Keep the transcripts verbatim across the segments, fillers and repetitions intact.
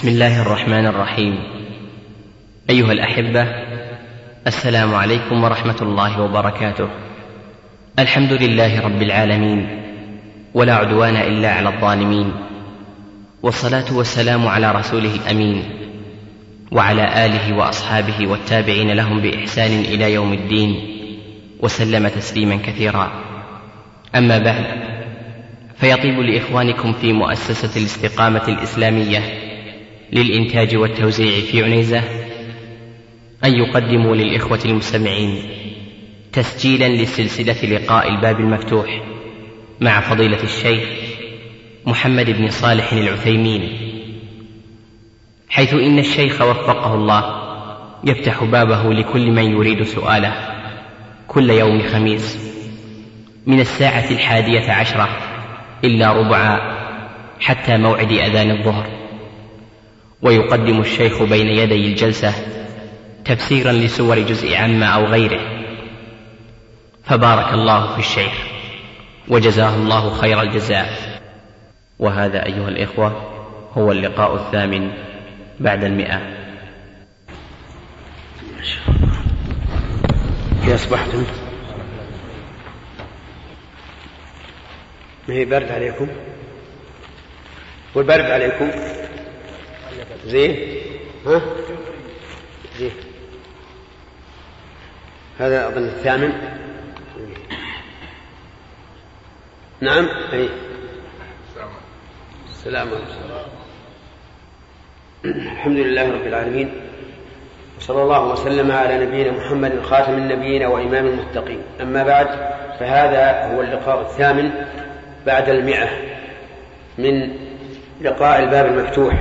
بسم الله الرحمن الرحيم. أيها الأحبة، السلام عليكم ورحمة الله وبركاته. الحمد لله رب العالمين، ولا عدوان إلا على الظالمين، والصلاة والسلام على رسوله الأمين وعلى آله وأصحابه والتابعين لهم بإحسان إلى يوم الدين، وسلم تسليما كثيرا. أما بعد، فيطيب لإخوانكم في مؤسسة الاستقامة الإسلامية للإنتاج والتوزيع في عنيزة أن يقدموا للإخوة المستمعين تسجيلا لسلسلة لقاء الباب المفتوح مع فضيلة الشيخ محمد بن صالح العثيمين، حيث إن الشيخ وفقه الله يفتح بابه لكل من يريد سؤاله كل يوم خميس من الساعة الحادية عشرة إلا ربعا حتى موعد أذان الظهر. ويقدم الشيخ بين يدي الجلسة تفسيرا لسور جزء عما أو غيره، فبارك الله في الشيخ وجزاه الله خير الجزاء. وهذا أيها الإخوة هو اللقاء الثامن بعد المئة. كيف أصبحتم؟ ما هي برد عليكم؟ والبرد عليكم؟ زين؟ ها؟ زين. هذا أظن الثامن. نعم. أي. السلام عليكم. الحمد لله رب العالمين، وصلى الله وسلم على نبينا محمد خاتم النبيين وإمام المتقين. أما بعد، فهذا هو اللقاء الثامن بعد المئة من لقاء الباب المفتوح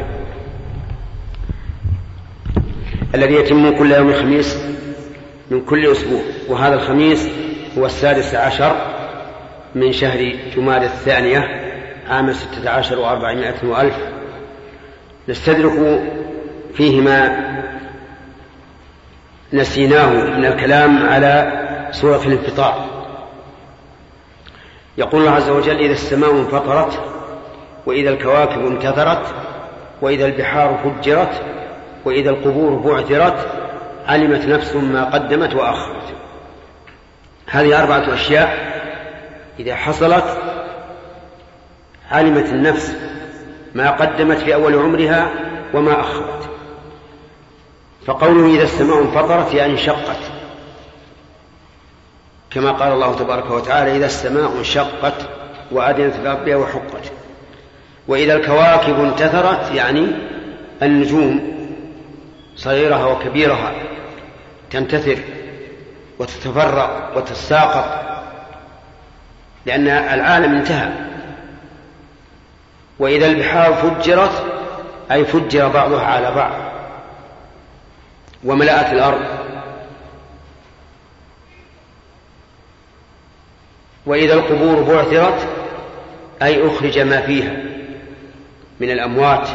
الذي يتم كل يوم خميس من كل أسبوع، وهذا الخميس هو السادس عشر من شهر جمادى الثانية عام ستة عشر وأربعمائة وألف. نستدرك فيه ما نسيناه من الكلام على سورة الانفطار. يقول الله عز وجل: إذا السماء انفطرت، وإذا الكواكب انتثرت، وإذا البحار فجرت، وإذا القبور بعثرت، علمت نفس ما قدمت وأخرت. هذه أربعة أشياء إذا حصلت علمت النفس ما قدمت في أول عمرها وما أخرت. فقوله إذا السماء انفطرت يعني انشقت، كما قال الله تبارك وتعالى: إذا السماء انشقت وأذنت لربها وحقت. وإذا الكواكب انتثرت يعني النجوم صغيرها وكبيرها تنتثر وتتفرق وتتساقط، لأن العالم انتهى. وإذا البحار فجرت أي فجر بعضها على بعض وملأت الأرض. وإذا القبور بعثرت أي أخرج ما فيها من الأموات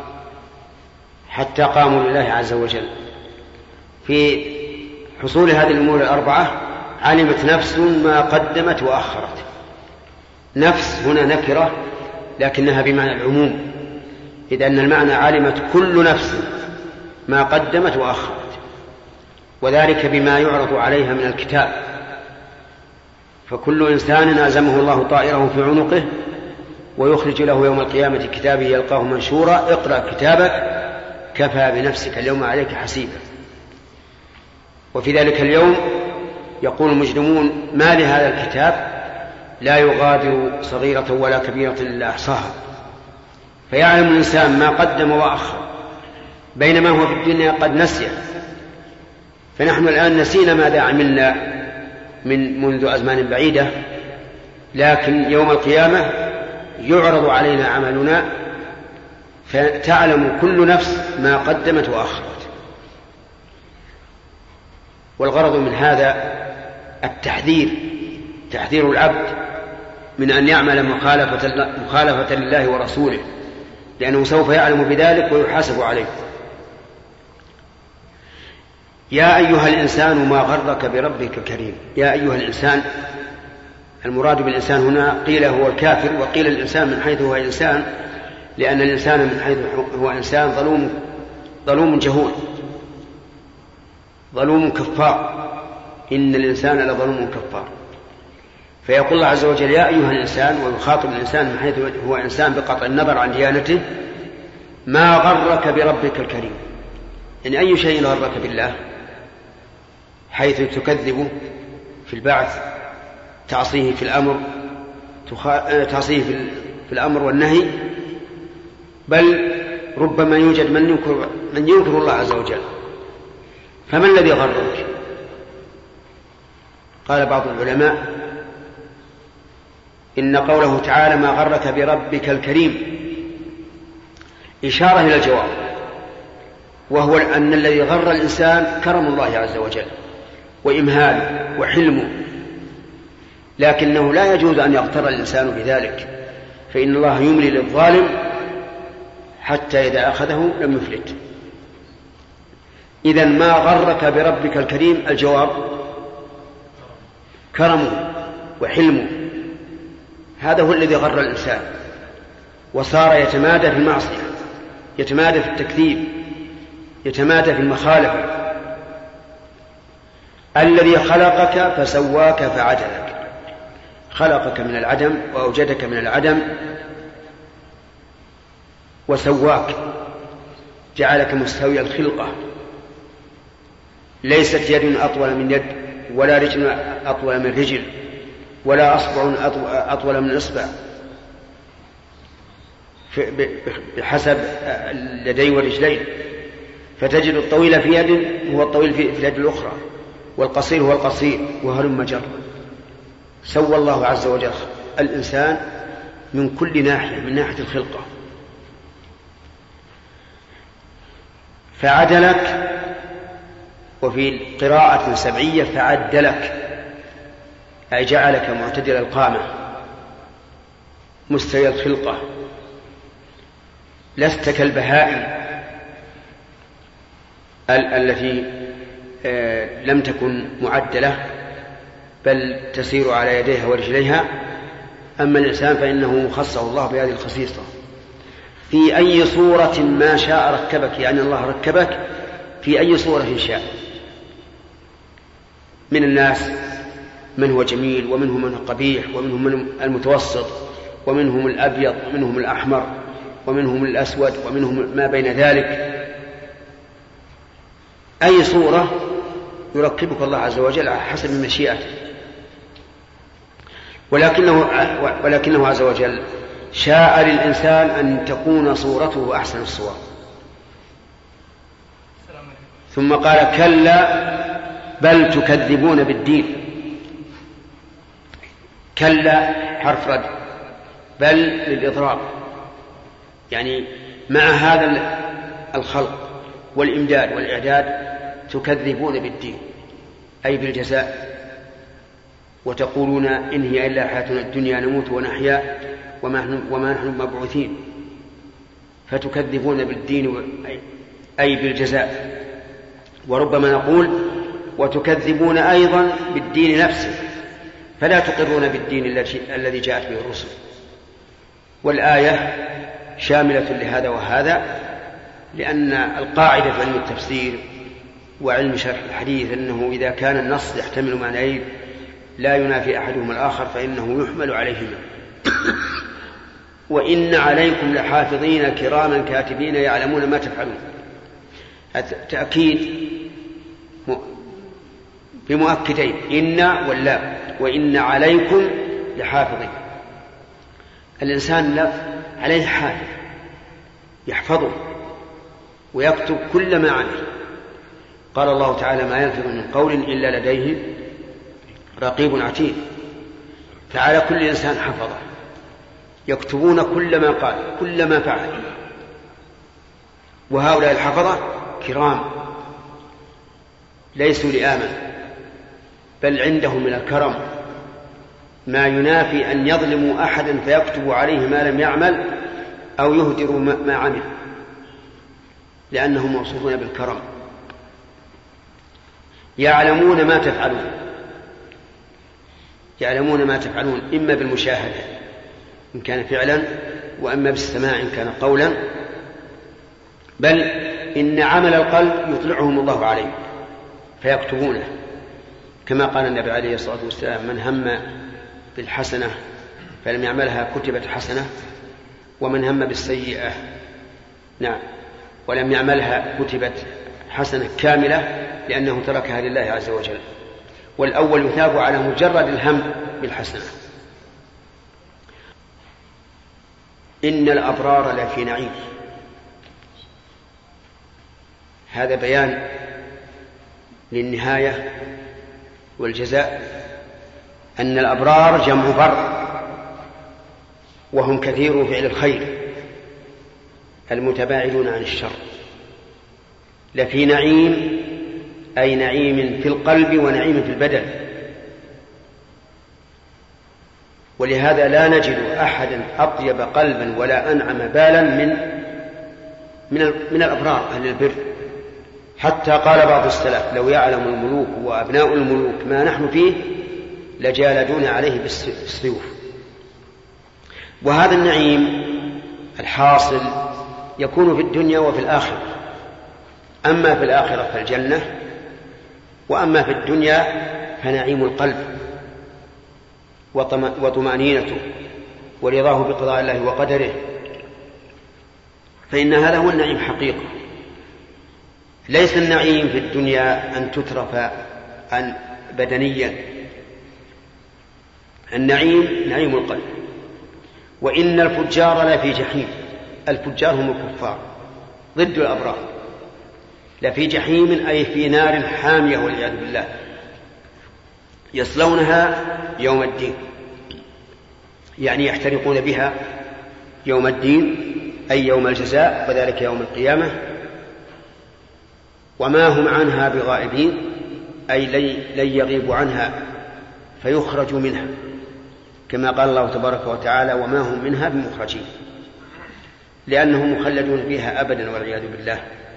حتى قاموا لله عز وجل. في حصول هذه الأمور الأربعة علمت نفس ما قدمت وأخرت. نفس هنا نكرة لكنها بمعنى العموم، إذ أن المعنى علمت كل نفس ما قدمت وأخرت، وذلك بما يعرض عليها من الكتاب. فكل إنسان ألزمه الله طائره في عنقه، ويخرج له يوم القيامة كتابه يلقاه منشورا: اقرأ كتابك كفى بنفسك اليوم عليك حسيبا. وفي ذلك اليوم يقول المجرمون: ما لهذا الكتاب لا يغادر صغيرة ولا كبيرة إلا أحصاها. فيعلم الإنسان ما قدم وأخر، بينما هو في الدنيا قد نسي. فنحن الآن نسينا ماذا عملنا من منذ أزمان بعيدة، لكن يوم القيامة يعرض علينا عملنا فتعلم كل نفس ما قدمت وأخرت. والغرض من هذا التحذير، تحذير العبد من أن يعمل مخالفة, مخالفة لله ورسوله، لأنه سوف يعلم بذلك ويحاسب عليه. يا أيها الإنسان ما غرك بربك الكريم. يا أيها الإنسان، المراد بالإنسان هنا قيل هو الكافر، وقيل الإنسان من حيث هو إنسان لأن الإنسان من حيث هو إنسان ظلوم ظلوم جهول ظلوم كفار، إن الإنسان لظلوم كفار. فيقول الله عز وجل يا أيها الإنسان، ويخاطب الإنسان من حيث هو إنسان بقطع النظر عن ديانته، ما غرك بربك الكريم. إن أي شيء غرك بالله حيث تكذب في البعث، تعصيه في الأمر تعصيه في الأمر والنهي، بل ربما يوجد من ينكر, من ينكر الله عز وجل. فما الذي غرك؟ قال بعض العلماء إن قوله تعالى ما غرك بربك الكريم إشارة إلى الجواب، وهو أن الذي غر الإنسان كرم الله عز وجل وإمهاله وحلمه، لكنه لا يجوز أن يغتر الإنسان بذلك، فإن الله يملي للظالم حتى إذا أخذه لم يفلت. إذن ما غرك بربك الكريم الجواب كرمه وحلمه، هذا هو الذي غر الإنسان وصار يتمادى في المعصية، يتمادى في التكذيب، يتمادى في المخالفة. الذي خلقك فسواك فعدلك، خلقك من العدم وأوجدك من العدم وسواك، جعلك مستوي الخلقة، ليست يد أطول من يد، ولا رجل أطول من رجل، ولا أصبع أطول من إصبع، بحسب اليدين والرجلين، فتجد الطويل في يد هو الطويل في اليد الأخرى، والقصير هو القصير، وهلم جر. سوى الله عز وجل الإنسان من كل ناحية، من ناحية الخلقة. فعدلك، وفي قراءة سبعية فعدلك، أي جعلك معتدل القامة مستوي الخلقة، لست كالبهائم التي لم تكن معدلة بل تسير على يديها ورجليها. أما الإنسان فإنه خصه الله بهذه الخصيصة. في أي صورة ما شاء ركبك، يعني الله ركبك في أي صورة شاء. من الناس من هو جميل، ومنهم من هو قبيح، ومنهم من المتوسط، ومنهم الأبيض، ومنهم الأحمر، ومنهم الأسود، ومنهم ما بين ذلك. أي صورة يركبك الله عز وجل على حسب مشيئته، ولكنه, ولكنه عز وجل شاء للإنسان أن تكون صورته أحسن الصور. ثم قال كلا بل تكذبون بالدين. كلا حرف رد، بل للإضراب، يعني مع هذا الخلق والإمداد والإعداد تكذبون بالدين أي بالجزاء، وتقولون إن هي إلا حياتنا الدنيا نموت ونحيا وما نحن مبعوثين. فتكذبون بالدين أي بالجزاء. وربما نقول وتكذبون أيضا بالدين نفسه، فلا تقرون بالدين الذي جاءت به الرسل. والآية شاملة لهذا وهذا، لأن القاعدة في علم التفسير وعلم شرح الحديث أنه إذا كان النص يحتمل معنيين لا ينافي أحدهما الآخر فإنه يحمل عليهما. وإن عليكم لحافظين كراما كاتبين يعلمون ما تفعلون. تأكيد بمؤكدين، إن واللا. وإن عليكم لحافظين، الإنسان لا عليه حافظ يحفظه ويكتب كل ما عمل. قال الله تعالى ما يلفظ من قول إلا لديه رقيب عتيد. فعلى كل إنسان حفظه يكتبون كل ما قال، كل ما فعل. وهؤلاء الحفظة كرام ليسوا لآمن، بل عندهم من الكرم ما ينافي أن يظلموا أحدا فيكتبوا عليه ما لم يعمل أو يهدروا ما عمل، لأنهم موصوفون بالكرم. يعلمون ما تفعلون، يعلمون ما تفعلون إما بالمشاهدة إن كان فعلا، وأما بالسماع إن كان قولا، بل إن عمل القلب يطلعهم الله عليه فيكتبونه، كما قال النبي عليه الصلاة والسلام: من هم بالحسنة فلم يعملها كتبت حسنة، ومن هم بالسيئة نعم ولم يعملها كتبت حسنة كاملة، لأنه تركها لله عز وجل. والأول يثاب على مجرد الهم بالحسنة. إن الأبرار لفي نعيم، هذا بيان للنهاية والجزاء. أن الأبرار جمع بر، وهم كثير فعل الخير المتباعدون عن الشر. لفي نعيم أي نعيم في القلب ونعيم في البدن. ولهذا لا نجد أحدا أطيب قلبا ولا أنعم بالا من من من الأبرار أهل البر. حتى قال بعض السلف: لو يعلم الملوك وأبناء الملوك ما نحن فيه لجالدون عليه بالسيوف. وهذا النعيم الحاصل يكون في الدنيا وفي الآخرة. أما في الآخرة فالجنة، وأما في الدنيا فنعيم القلب وطمأنينته ورضاه بقضاء الله وقدره. فإن هذا هو النعيم حقيقة. ليس النعيم في الدنيا أن تترف عن بدنيا، النعيم نعيم القلب. وإن الفجار لفي جحيم، الفجار هم الكفار ضد الأبرار. لفي جحيم أي في نار حامية والعياذ بالله، يصلونها يوم الدين، يعني يحترقون بها يوم الدين أي يوم الجزاء، وذلك يوم القيامة. وما هم عنها بغائبين أي لن يغيبوا عنها فيخرجوا منها، كما قال الله تبارك وتعالى: وما هم منها بمخرجين، لأنهم مخلدون فيها أبدا والعياذ بالله.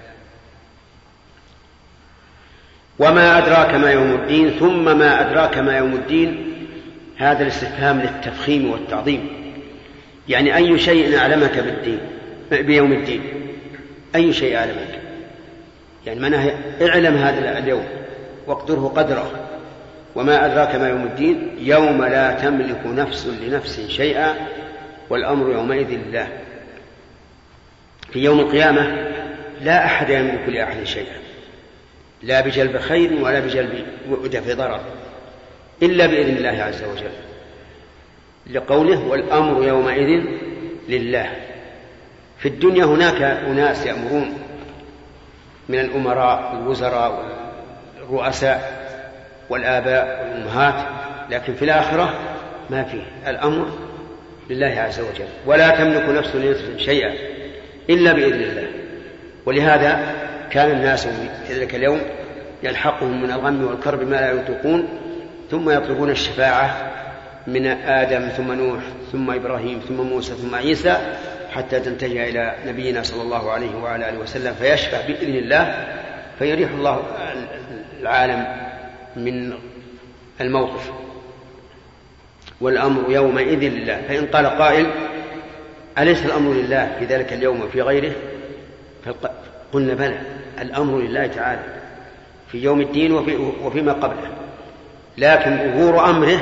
وما أدراك ما يوم الدين، ثم ما أدراك ما يوم الدين، هذا الاستفهام للتفخيم والتعظيم، يعني أي شيء أعلمك بالدين بيوم الدين، أي شيء أعلمك، يعني معناه اعلم هذا اليوم واقدره قدره. وما أدراك ما يوم الدين، يوم لا تملك نفس لنفس شيئا والأمر يومئذ لله. في يوم القيامة لا أحد يملك لأحد شيئا، لا بجلب خير ولا بجلب ودفع ضرر، إلا بإذن الله عز وجل، لقوله: والأمر يومئذ لله. في الدنيا هناك أناس يأمرون من الأمراء والوزراء والرؤساء والآباء والأمهات، لكن في الآخرة ما فيه، الأمر لله عز وجل، ولا تملك نفس لنفس شيئا إلا بإذن الله. ولهذا كان الناس في ذلك اليوم يلحقهم من الغم والكرب ما لا يطيقون، ثم يطلبون الشفاعة من آدم ثم نوح ثم إبراهيم ثم موسى ثم عيسى، حتى تنتهي إلى نبينا صلى الله عليه وعلى آله وسلم فيشفع بإذن الله، فيريح الله العالم من الموقف. والأمر يومئذ لله. فإن قال قائل: أليس الأمر لله في ذلك اليوم وفي غيره؟ قلنا: بلى، الأمر لله تعالى في يوم الدين وفي وفيما قبله، لكن ظهور أمره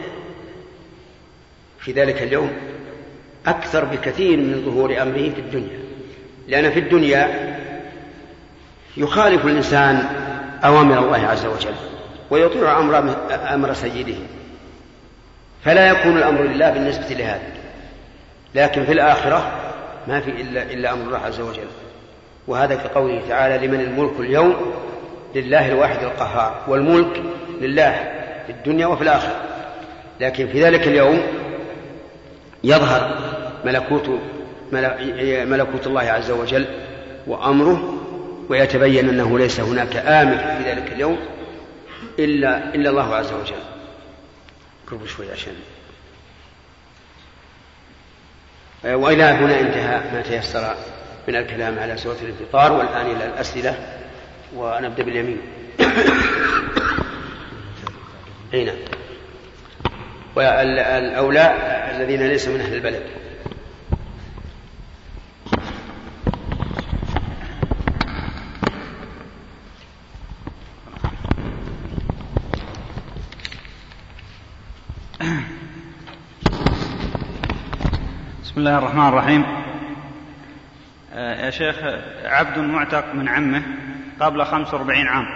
في ذلك اليوم أكثر بكثير من ظهور أمره في الدنيا، لأن في الدنيا يخالف الإنسان أوامر الله عز وجل ويطيع أمر, أمر سيده، فلا يكون الأمر لله بالنسبة لهذا. لكن في الآخرة ما في إلا, إلا أمر الله عز وجل. وهذا كقوله تعالى: لمن الملك اليوم؟ لله الواحد القهار. والملك لله في الدنيا وفي الآخرة، لكن في ذلك اليوم يظهر ملكوت, ملكوت الله عز وجل وأمره، ويتبين أنه ليس هناك آمر في ذلك اليوم إلا, إلا الله عز وجل. قربوا شوي عشان. وإلى هنا انتهى ما تيسر من الكلام على سورة الانفطار، والآن إلى الأسئلة، ونبدأ باليمين. هنا والأولى الذين ليسوا من أهل البلد. بسم الله الرحمن الرحيم. يا شيخ، عبد معتق من عمه قبل خمس واربعين عام،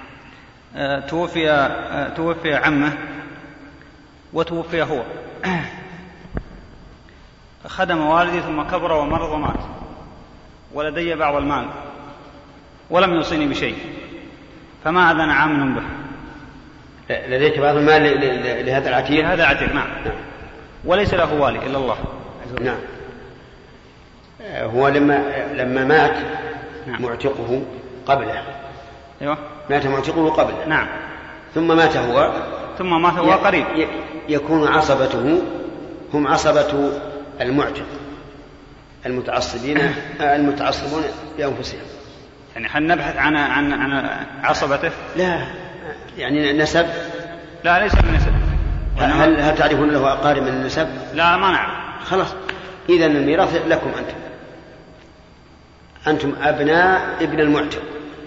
توفي توفي عمه وتوفي هو، خدم والدي ثم كبر ومرض ومات، ولدي بعض المال ولم يوصيني بشيء، فما أذن عامل به. لديك بعض المال لهذا العتيق؟ لهذا العتيق نعم. نعم. وليس له والي إلا الله. نعم. هو لما لما مات نعم. معتقه قبله. أيوة. مات معتقه قبله. نعم. ثم مات هو. ثم مات هو قريب. يكون عصبته هم عصبة المعتق المتعصبين المتعصبون بأنفسهم. يعني هل نبحث عن عن عن عصبته؟ لا، يعني نسب. لا، ليس من نسب. هل هل تعرفون له أقارب من النسب؟ لا، ما نعرف. خلاص، إذن الميراث لكم أنتم أنتم أبناء ابن المعتق.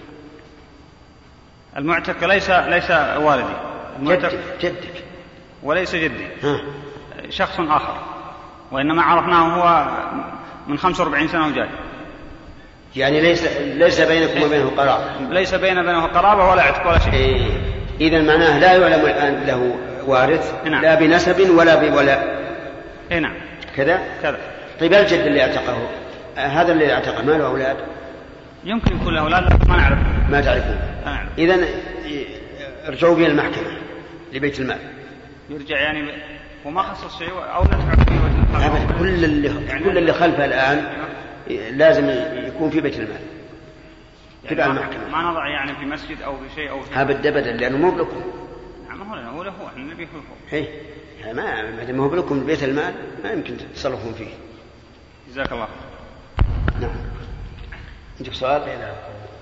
المعتق ليس ليس والدي، المعتق جدك, جدك وليس جدي. ها. شخص آخر، وإنما عرفناه هو من خمس واربعين سنة وجاي. يعني ليس ليس بينكم وبينه قرابة. ليس بين بينه قرابة ولا عتق ولا شيء. إيه. إذن معناه لا يعلم الآن له وارث. نعم. لا بنسب ولا بولاء. إيه نعم. كذا كذا. طيب الجد اللي اعتقه، هذا اللي اعتقه ما له أولاد؟ يمكن يكون له أولاد لكن ما نعرف. ما تعرفون. إذن ارجعوا به المحكمة لبيت المال. يرجع يعني ب... وما خصص شيء أو ندفع فيه وجه أبدا. كل اللي يعني كل اللي خلفه الآن لازم يكون في بيت المال. تبع يعني المحكمة. ما نضع يعني في مسجد أو في شيء أو في أبدا أبدا، لأنه مو بلكم. نعم هو لنا، هو له، احنا نبيه هو. هي ما ما هو بلكم بيت المال، ما يمكن تتصرفون فيه. جزاك الله. نعم. عندك سؤال؟ نعم.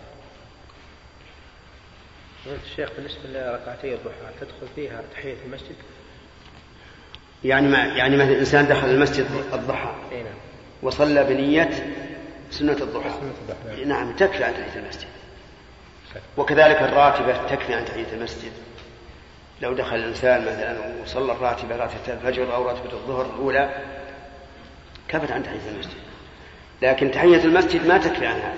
الشيخ بالنسبة لركعتي الضحى تدخل فيها تحية المسجد؟ يعني ما يعني مثلا إنسان دخل المسجد الضحى نعم. وصلى بنية سنة الضحى. سنة الضحى. نعم تكفي عن تحية المسجد. وكذلك الراتبة تكفي عن تحية المسجد. لو دخل الإنسان مثلا وصلى الراتبة راتبة الفجر أو راتبة الظهر الأولى كفت عن تحية المسجد، لكن تحية المسجد ما تكفي عن هذا.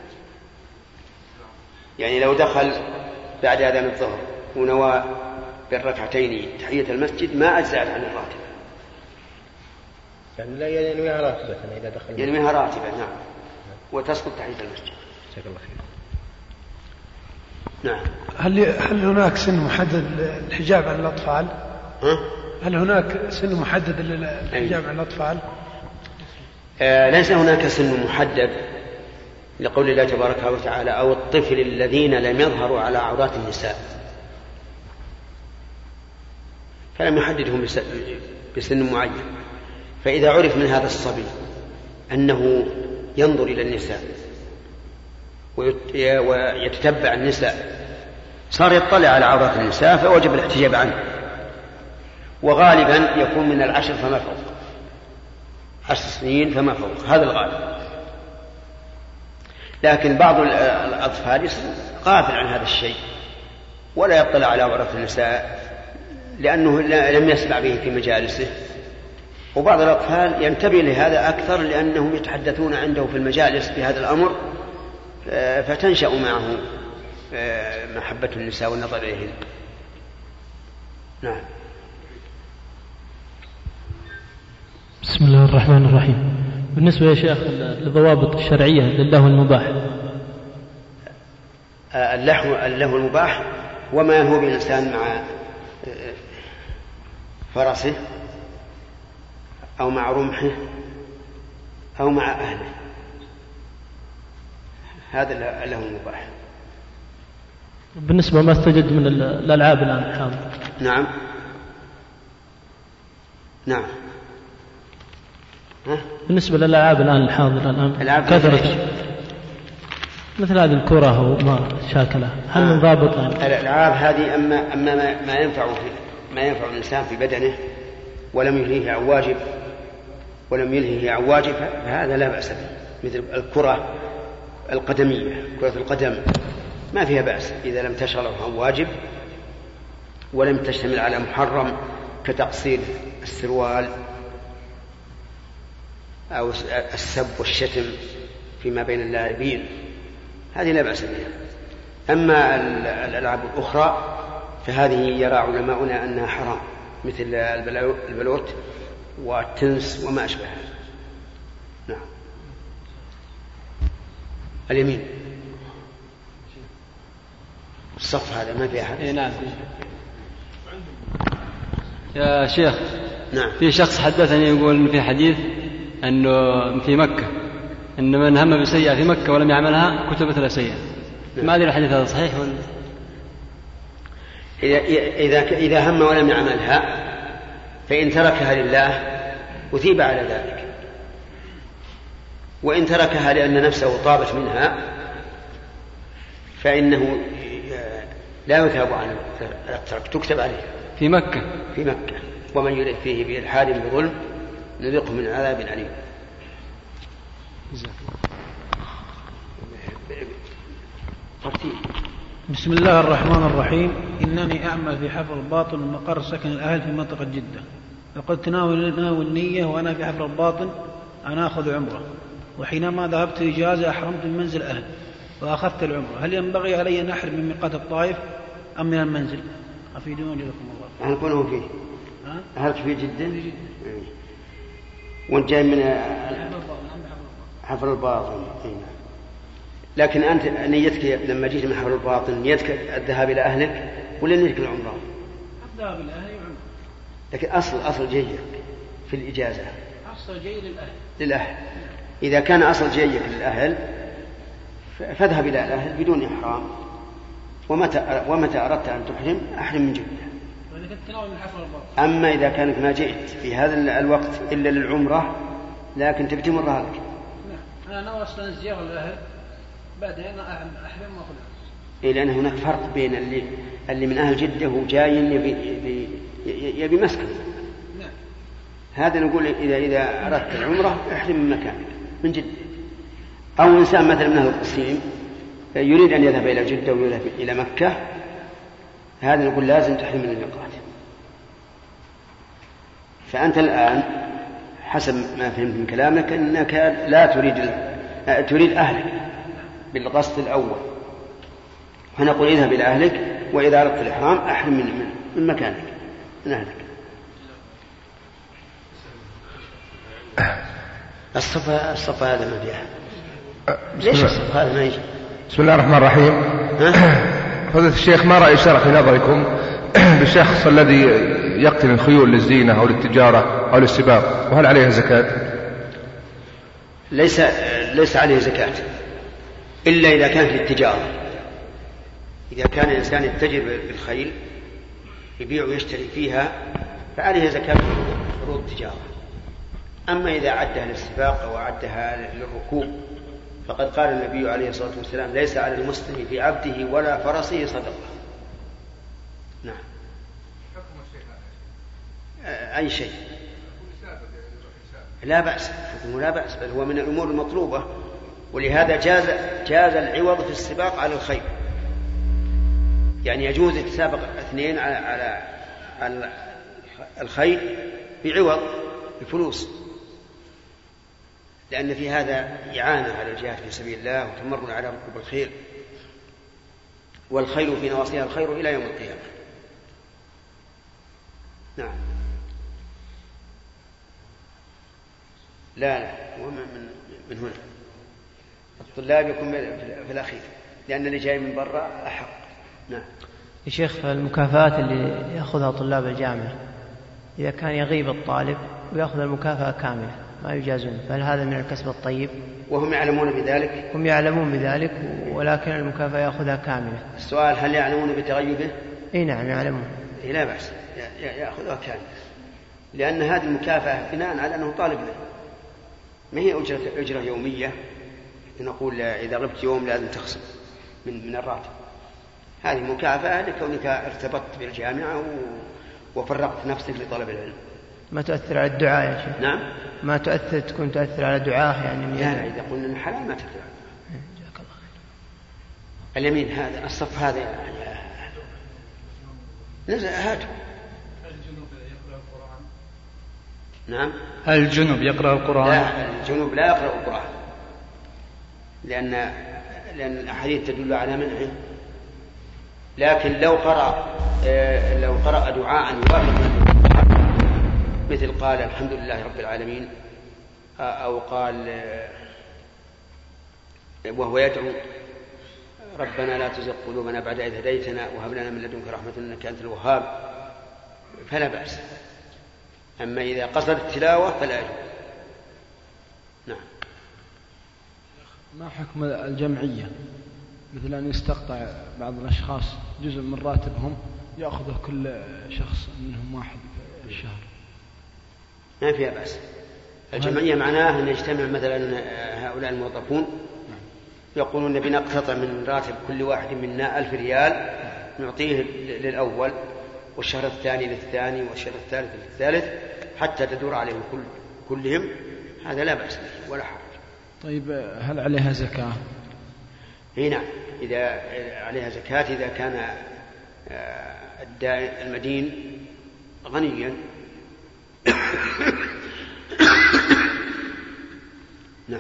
يعني لو دخل بعد أذان الظهر ونوى بالركعتين تحية المسجد ما أجزأت عن الراتبة. يعني لا ينويها راتبة إذا دخل. ينويها راتبة نعم، وتسقط تحية المسجد. جزاك الله خير. نعم. هل هل هناك سن محدد للحجاب عن الأطفال؟ ها؟ هل هناك سن محدد للحجاب عن الأطفال؟ آه ليس هناك سن محدد، لقول الله تبارك وتعالى أو الطفل الذين لم يظهروا على عورات النساء، فلم يحددهم بسن معين. فإذا عرف من هذا الصبي أنه ينظر إلى النساء ويتتبع النساء صار يطلع على عورات النساء فوجب الاحتجاب عنه، وغالبا يكون من العشر فما فوق، عشر سنين فما فوق، هذا الغالب. لكن بعض الأطفال غافل عن هذا الشيء ولا يطلع على عورات النساء لأنه لم يسمع به في مجالسه، وبعض الأطفال ينتبه لهذا أكثر لأنهم يتحدثون عنده في المجالس بهذا الأمر، فتنشأ معه محبة النساء والنظر إليهن. نعم. بسم الله الرحمن الرحيم. بالنسبة يا شيخ للضوابط الشرعية للهو المباح، اللهو اللهو المباح وما ينهو به الإنسان مع فرسه أو مع رمحه أو مع أهله، هذا اللهو المباح. بالنسبة ما استجد من الألعاب الآن حاضر. نعم نعم. ها؟ بالنسبة للألعاب الآن الحاضرة الآن كثرت مثل هذه الكرة وما شاكلة، هل من ضابط يعني؟ الألعاب هذه أما أما ما ينفع في ما ينفع الإنسان في بدنه ولم يلهيه عن واجب ولم يلهيه عن واجب فهذا لا بأس به، مثل الكرة القدمية، كرة القدم ما فيها بأس إذا لم تشغله عن واجب ولم تشتمل على محرم كتقصير السروال أو السب والشتم فيما بين اللاعبين هذه لا بأس بها. أما الألعاب الأخرى فهذه يرى علماؤنا أنها حرام، مثل البلوت والتنس وما أشبهها. نعم. اليمين الصف هذا ما في أحد. نعم يا شيخ. نعم. في شخص حدثني يقول إن في حديث أنه في مكة أن من هم بسيئة في مكة ولم يعملها كتبت له سيئة. نعم. ما أدري الحديث هذا صحيح ولا؟ إذا إذا إذا هم ولم يعملها فإن تركها لله أثيب على ذلك، وإن تركها لأن نفسه طابت منها فإنه لا يثاب عن الترك، تكتب عليه. في مكة. في مكة. ومن يرد فيه بإلحاد بظلم نذقه من عذاب أليم. بسم الله الرحمن الرحيم. إنني أعمل في حفر الباطن ومقر سكن الأهل في منطقة جدة، وقد تناول النية وأنا في حفر الباطن أن أخذ عمرة، وحينما ذهبت إجازة أحرمت من منزل أهل وأخذت العمرة، هل ينبغي علي أن أحرم من ميقات الطائف أم من المنزل؟ أفيدوني جزاكم الله. هل كونه فيه؟ هل في جدة؟ وانت جاي من حفر الباطن. لكن أنت نيتك لما جيت من حفر الباطن نيتك الذهاب إلى أهلك ولا نيتك العمرة؟ الذهاب إلى أهلي وعمرة. لكن أصل أصل جيد في الإجازة. أصل جيد للأهل. للأهل. إذا كان أصل جيد للأهل فاذهب إلى الأهل بدون إحرام، ومتى ومتى أردت أن تحرم أحرم من جدة. أما إذا كانت ما جئت في هذا الوقت إلا للعمرة لكن تبتي مرة لك. أنا نوى أصلا الزيارة للأهل بعدين أحرم وأخذ. إيه، لأن هناك فرق بين اللي اللي من أهل جدة وجاي يبي يبي يبي مسكن. نعم. هذا نقول إذا إذا أردت العمرة احرم من مكانك من جدة. أو إنسان مثلا من أهل القصيم يريد أن يذهب إلى جدة ويذهب إلى مكة، هذا نقول لازم تحرم من الميقات. فأنت الآن حسب ما فهمت من كلامك أنك لا تريد تريد أهلك بالقصد الأول، فنقول اذهب إلى أهلك، وإذا أردت الإحرام أحرم من من مكانك من أهلك. الصفا الصفا هذا ما فيها. ليش الصفا هذا ما يجي؟ بسم الله الرحمن الرحيم. فضيلة الشيخ، ما رأي الشرع في نظركم بالشخص الذي يقتل الخيول للزينة أو للتجارة أو للسباق، وهل عليها زكاة؟ ليس ليس عليه زكاة إلا إذا كانت للتجارة. إذا كان الإنسان يتجر بالخيل يبيع ويشتري فيها فعليه زكاة فروض التجارة. أما إذا عدها للسباق أو عدها للركوب فقد قال النبي عليه الصلاة والسلام ليس على المسلم في عبده ولا فرسه صدقة. نعم. أي شيء لا بأس، حكمه لا بأس، بل هو من الأمور المطلوبة، ولهذا جاز جاز العوض في السباق على الخيل. يعني يجوز يتسابق اثنين على على على الخيل بعوض بفلوس، لأن في هذا إعانة على الجهاد في سبيل الله وتمرن على ركوب الخيل، والخيل في نواصيها الخير إلى يوم القيامة. نعم. لا لا هو من من هنا الطلاب يكون في الأخير، لأن اللي جاي من برا أحق. نعم. يا شيخ، المكافآت اللي يأخذها طلاب الجامعة إذا كان يغيب الطالب ويأخذ المكافأة كاملة ما يجازون، فهل هذا من الكسب الطيب؟ وهم يعلمون بذلك؟ هم يعلمون بذلك، ولكن المكافأة يأخذها كاملة. السؤال هل يعلمون بتغيبه؟ اي نعم يعلمون. إيه لا بأس يأخذها كاملة، لأن هذه المكافأة بناء على أنه طالب له، ما هي أجرة, أجرة يومية نقول إذا غبت يوم لازم تخصم من من الراتب. هذه مكافأة لكونك ارتبطت بالجامعة وفرقت نفسك لطلب العلم. ما تؤثر على الدعاء يا شيخ؟ نعم. ما تؤثر تكون تؤثر على دعاء يعني؟ لا لا، إذا قلنا إن حلال ما تؤثر. جزاك الله خير. اليمين هذا الصف هذا يعني نزل هاته. نعم. هل الجنوب يقرأ القرآن؟ لا، الجنوب لا يقرأ القرآن، لأن لأن الأحاديث تدل على منعه. لكن لو قرأ لو قرأ دعاء يوافق مثل قال الحمد لله رب العالمين، أو قال وهو يدعو ربنا لا تزغ قلوبنا بعد إذ هديتنا وهب لنا من لدنك رحمة إنك أنت الوهاب، فلا بأس. أما إذا قصد التلاوة فلا يجوز. نعم. ما حكم الجمعية؟ مثل أن يستقطع بعض الأشخاص جزء من راتبهم يأخذه كل شخص منهم واحد في الشهر. ما فيها بأس. الجمعية معناه أن يجتمع مثلا هؤلاء الموظفون يقولون بنقتطع من راتب كل واحد منا ألف ريال نعطيه للأول، والشهر الثاني للثاني، والشهر الثالث للثالث، حتى تدور عليهم كل كلهم. هذا لا بأس به ولا حرج. طيب هل عليها زكاة؟ هنا إذا عليها زكاة إذا كان المدين غنيا. نعم.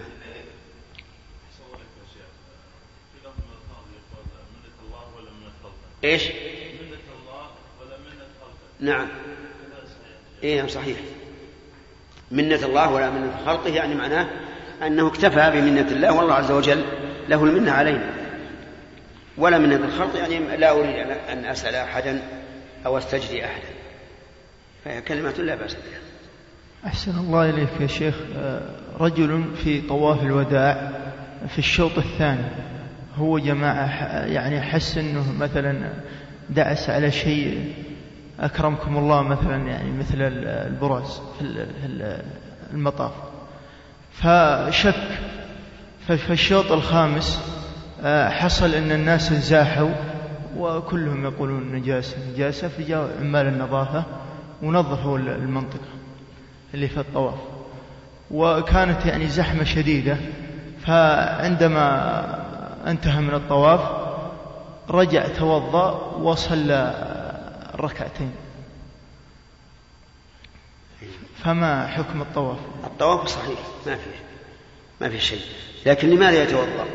ايش؟ منة الله ولا منة خلقه؟ نعم. ايه صحيح. منة الله ولا منة خلقه، يعني معناه انه اكتفى بمنة الله والله عز وجل له المنة علينا. ولا منة الخلق يعني لا اريد ان اسال احدا او استجدي احدا، فهي كلمة لا باس بها. احسن الله اليك يا شيخ. رجل في طواف الوداع في الشوط الثاني، هو جماعة يعني حس أنه مثلا دعس على شيء أكرمكم الله مثلا، يعني مثل البراز في المطاف، فشك. ففي الشوط الخامس حصل أن الناس انزاحوا وكلهم يقولون نجاسة نجاسة، فجاء عمال النظافة ونظفوا المنطقة اللي في الطواف، وكانت يعني زحمة شديدة. فعندما انتهى من الطواف رجع توضأ وصلى ركعتين. فما حكم الطواف؟ الطواف صحيح، ما فيه ما فيه شيء، لكن لماذا يتوضأ؟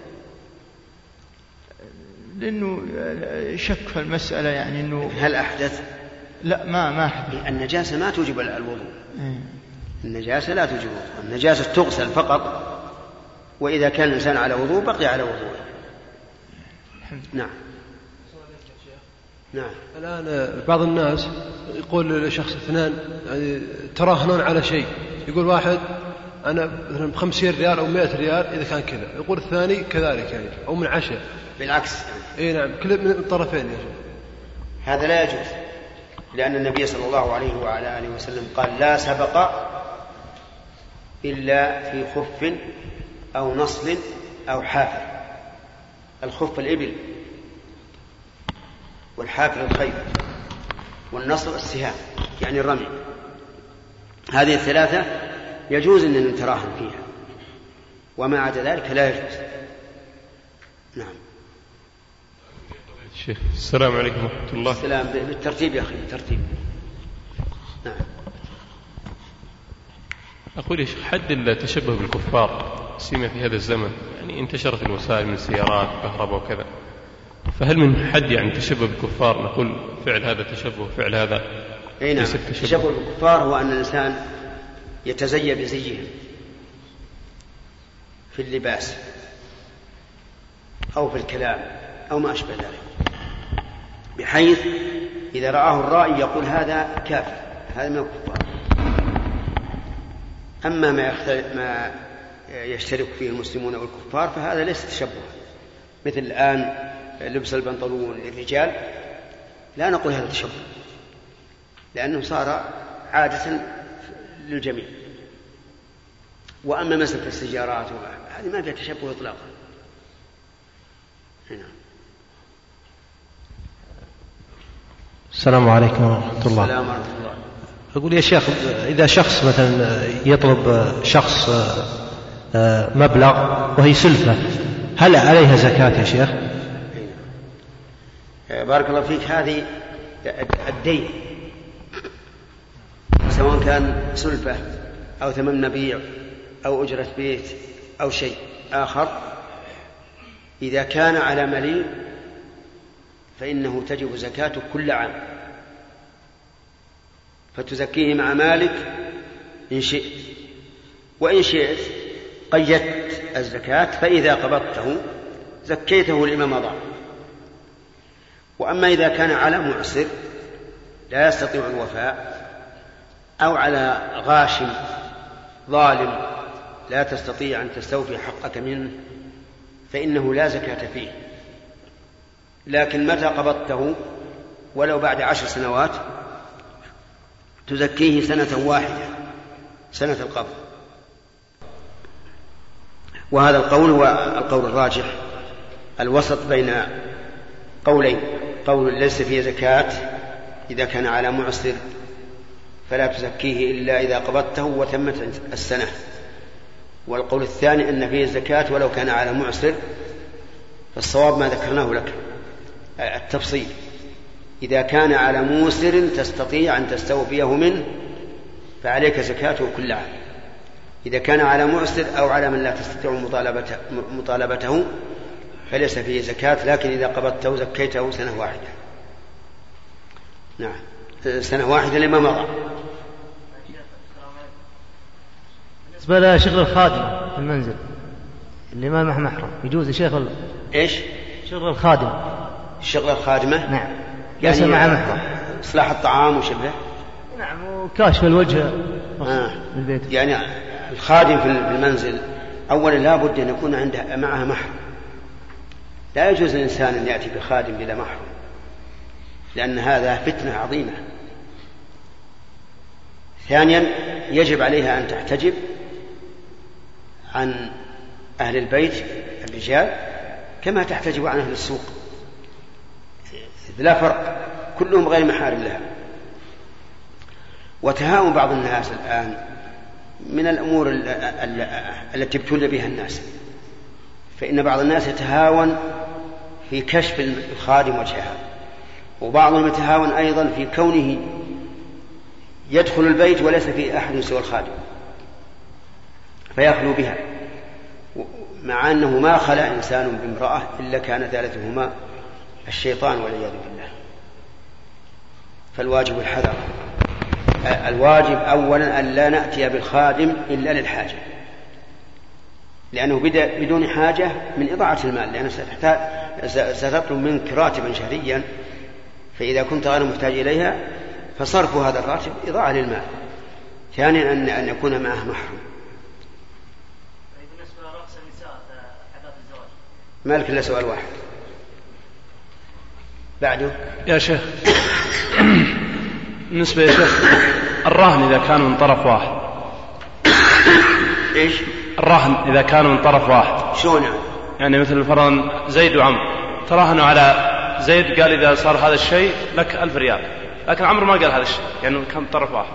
لأنه شك في المسألة، يعني أنه هل أحدث؟ لا، ما ما أحدث. النجاسة ما توجب الوضوء. النجاسة لا توجب الوضوء، النجاسة تغسل فقط، وإذا كان الإنسان على وضوء بقي على وضوء. نعم. نعم. الآن بعض الناس يقول لشخص اثنان يعني تراهنون على شيء، يقول واحد أنا مثلا بخمسين ريال أو مئة ريال إذا كان كذا، يقول الثاني كذلك يعني، أو من عشرة. بالعكس. إيه نعم، كل من الطرفين يا شيخ. هذا لا يجوز، لأن النبي صلى الله عليه وعلى آله وسلم قال لا سبق إلا في خف أو نصل أو حافر. الخف الإبل، والحافر الخيل، والنصل السهام يعني الرمي. هذه الثلاثة يجوز أن نتراهن فيها، وما عدا ذلك لا يجوز. نعم. الشيخ السلام عليكم ورحمة الله. السلام. بالترتيب يا أخي، بالترتيب. نعم. أقول يا شيخ، حد التشبه بالكفار سيما في هذا الزمن، يعني انتشرت الوسائل من سيارات كهرباء وكذا، فهل من حد يعني تشبه بالكفار نقول فعل هذا تشبه فعل هذا؟ أي نعم. التشبه بالكفار هو أن الإنسان يتزيى بزيهم في اللباس أو في الكلام أو ما أشبه ذلك، بحيث إذا رآه الرائي يقول هذا كافر، هذا من الكفار. أما ما, ما يشترك فيه المسلمون والكفار فهذا ليس تشبه، مثل الآن لبس البنطلون للرجال، لا نقول هذا تشبه، لأنه صار عادة للجميع. وأما مسك السيارات هذه ما فيها تشبه إطلاقا. هنا. السلام عليكم ورحمة الله. السلام ورحمة الله. أقول يا شيخ، إذا شخص مثلا يطلب شخص مبلغ وهي سلفة، هل عليها زكاة يا شيخ؟ بارك الله فيك. هذه الدين سواء كان سلفة أو ثمن مبيع أو أجرة بيت أو شيء آخر، إذا كان على مليء فإنه تجب زكاته كل عام، فتزكيه مع مالك إن شئت، وإن شئت قيدت الزكاة فإذا قبضته زكيته لما مضى. وأما إذا كان على معسر لا يستطيع الوفاء أو على غاشم ظالم لا تستطيع أن تستوفي حقك منه فإنه لا زكاة فيه، لكن متى قبضته ولو بعد عشر سنوات تزكيه سنة واحدة، سنة القبض. وهذا القول هو القول الراجح، الوسط بين قولين: قول ليس فيه زكاة إذا كان على معسر فلا تزكيه إلا إذا قبضته وتمت السنة، والقول الثاني أن فيه زكاة ولو كان على معسر. فالصواب ما ذكرناه لك التفصيل: إذا كان على موسر تستطيع أن تستوفيه منه فعليك زكاته كل عام. إذا كان على معسر أو على من لا تستطيع مطالبته, مطالبته فليس فيه زكاة، لكن إذا قبضته زكيته سنة واحدة. نعم، سنة واحدة لما مضى. بالنسبة لشغل الخادم في المنزل اللي ما معه محرم يجوز يا شيخ؟ إيش؟ شغل الخادم. شغل الخادمة؟ نعم. يعني مع محرم. إصلاح الطعام وشبه؟ نعم، وكاشف الوجه آه. البيت. يعني الخادم في المنزل أولا لا بد أن يكون عنده معها محرم، لا يجوز للإنسان أن يأتي بخادم بلا محرم، لأن هذا فتنة عظيمة. ثانيا يجب عليها أن تحتجب عن أهل البيت الرجال كما تحتجب عن أهل السوق، لا فرق، كلهم غير محارم لها. وتهاون بعض الناس الآن من الأمور التي ابتلي بها الناس، فإن بعض الناس يتهاون في كشف الخادم وجهها، وبعضهم يتهاون أيضا في كونه يدخل البيت وليس فيه أحد سوى الخادم فيخلو بها، مع أنه ما خلى إنسان بامرأة إلا كان ثالثهما الشيطان والعياذ بالله. فالواجب الحذر. الواجب أولا أن لا نأتي بالخادم إلا للحاجة، لأنه بدون حاجة من إضاعة المال، لأنه ستطلب منك راتبا شهريا، فإذا كنت غير محتاج إليها فصرف هذا الراتب إضاعة للمال. ثانيا أن أن يكون معه محرم. بالنسبة لرأس النساء حدث الزواج مالك إلا سؤال واحد بعده يا شيخ. بالنسبة يا شيخ الرهن إذا كان من طرف واحد، إيش الرهن إذا كان من طرف واحد شلون يعني؟ مثل فرضا زيد وعمر تراهنوا على زيد، قال إذا صار هذا الشيء لك ألف ريال، لكن عمرو ما قال هذا الشيء، يعني كان طرف واحد.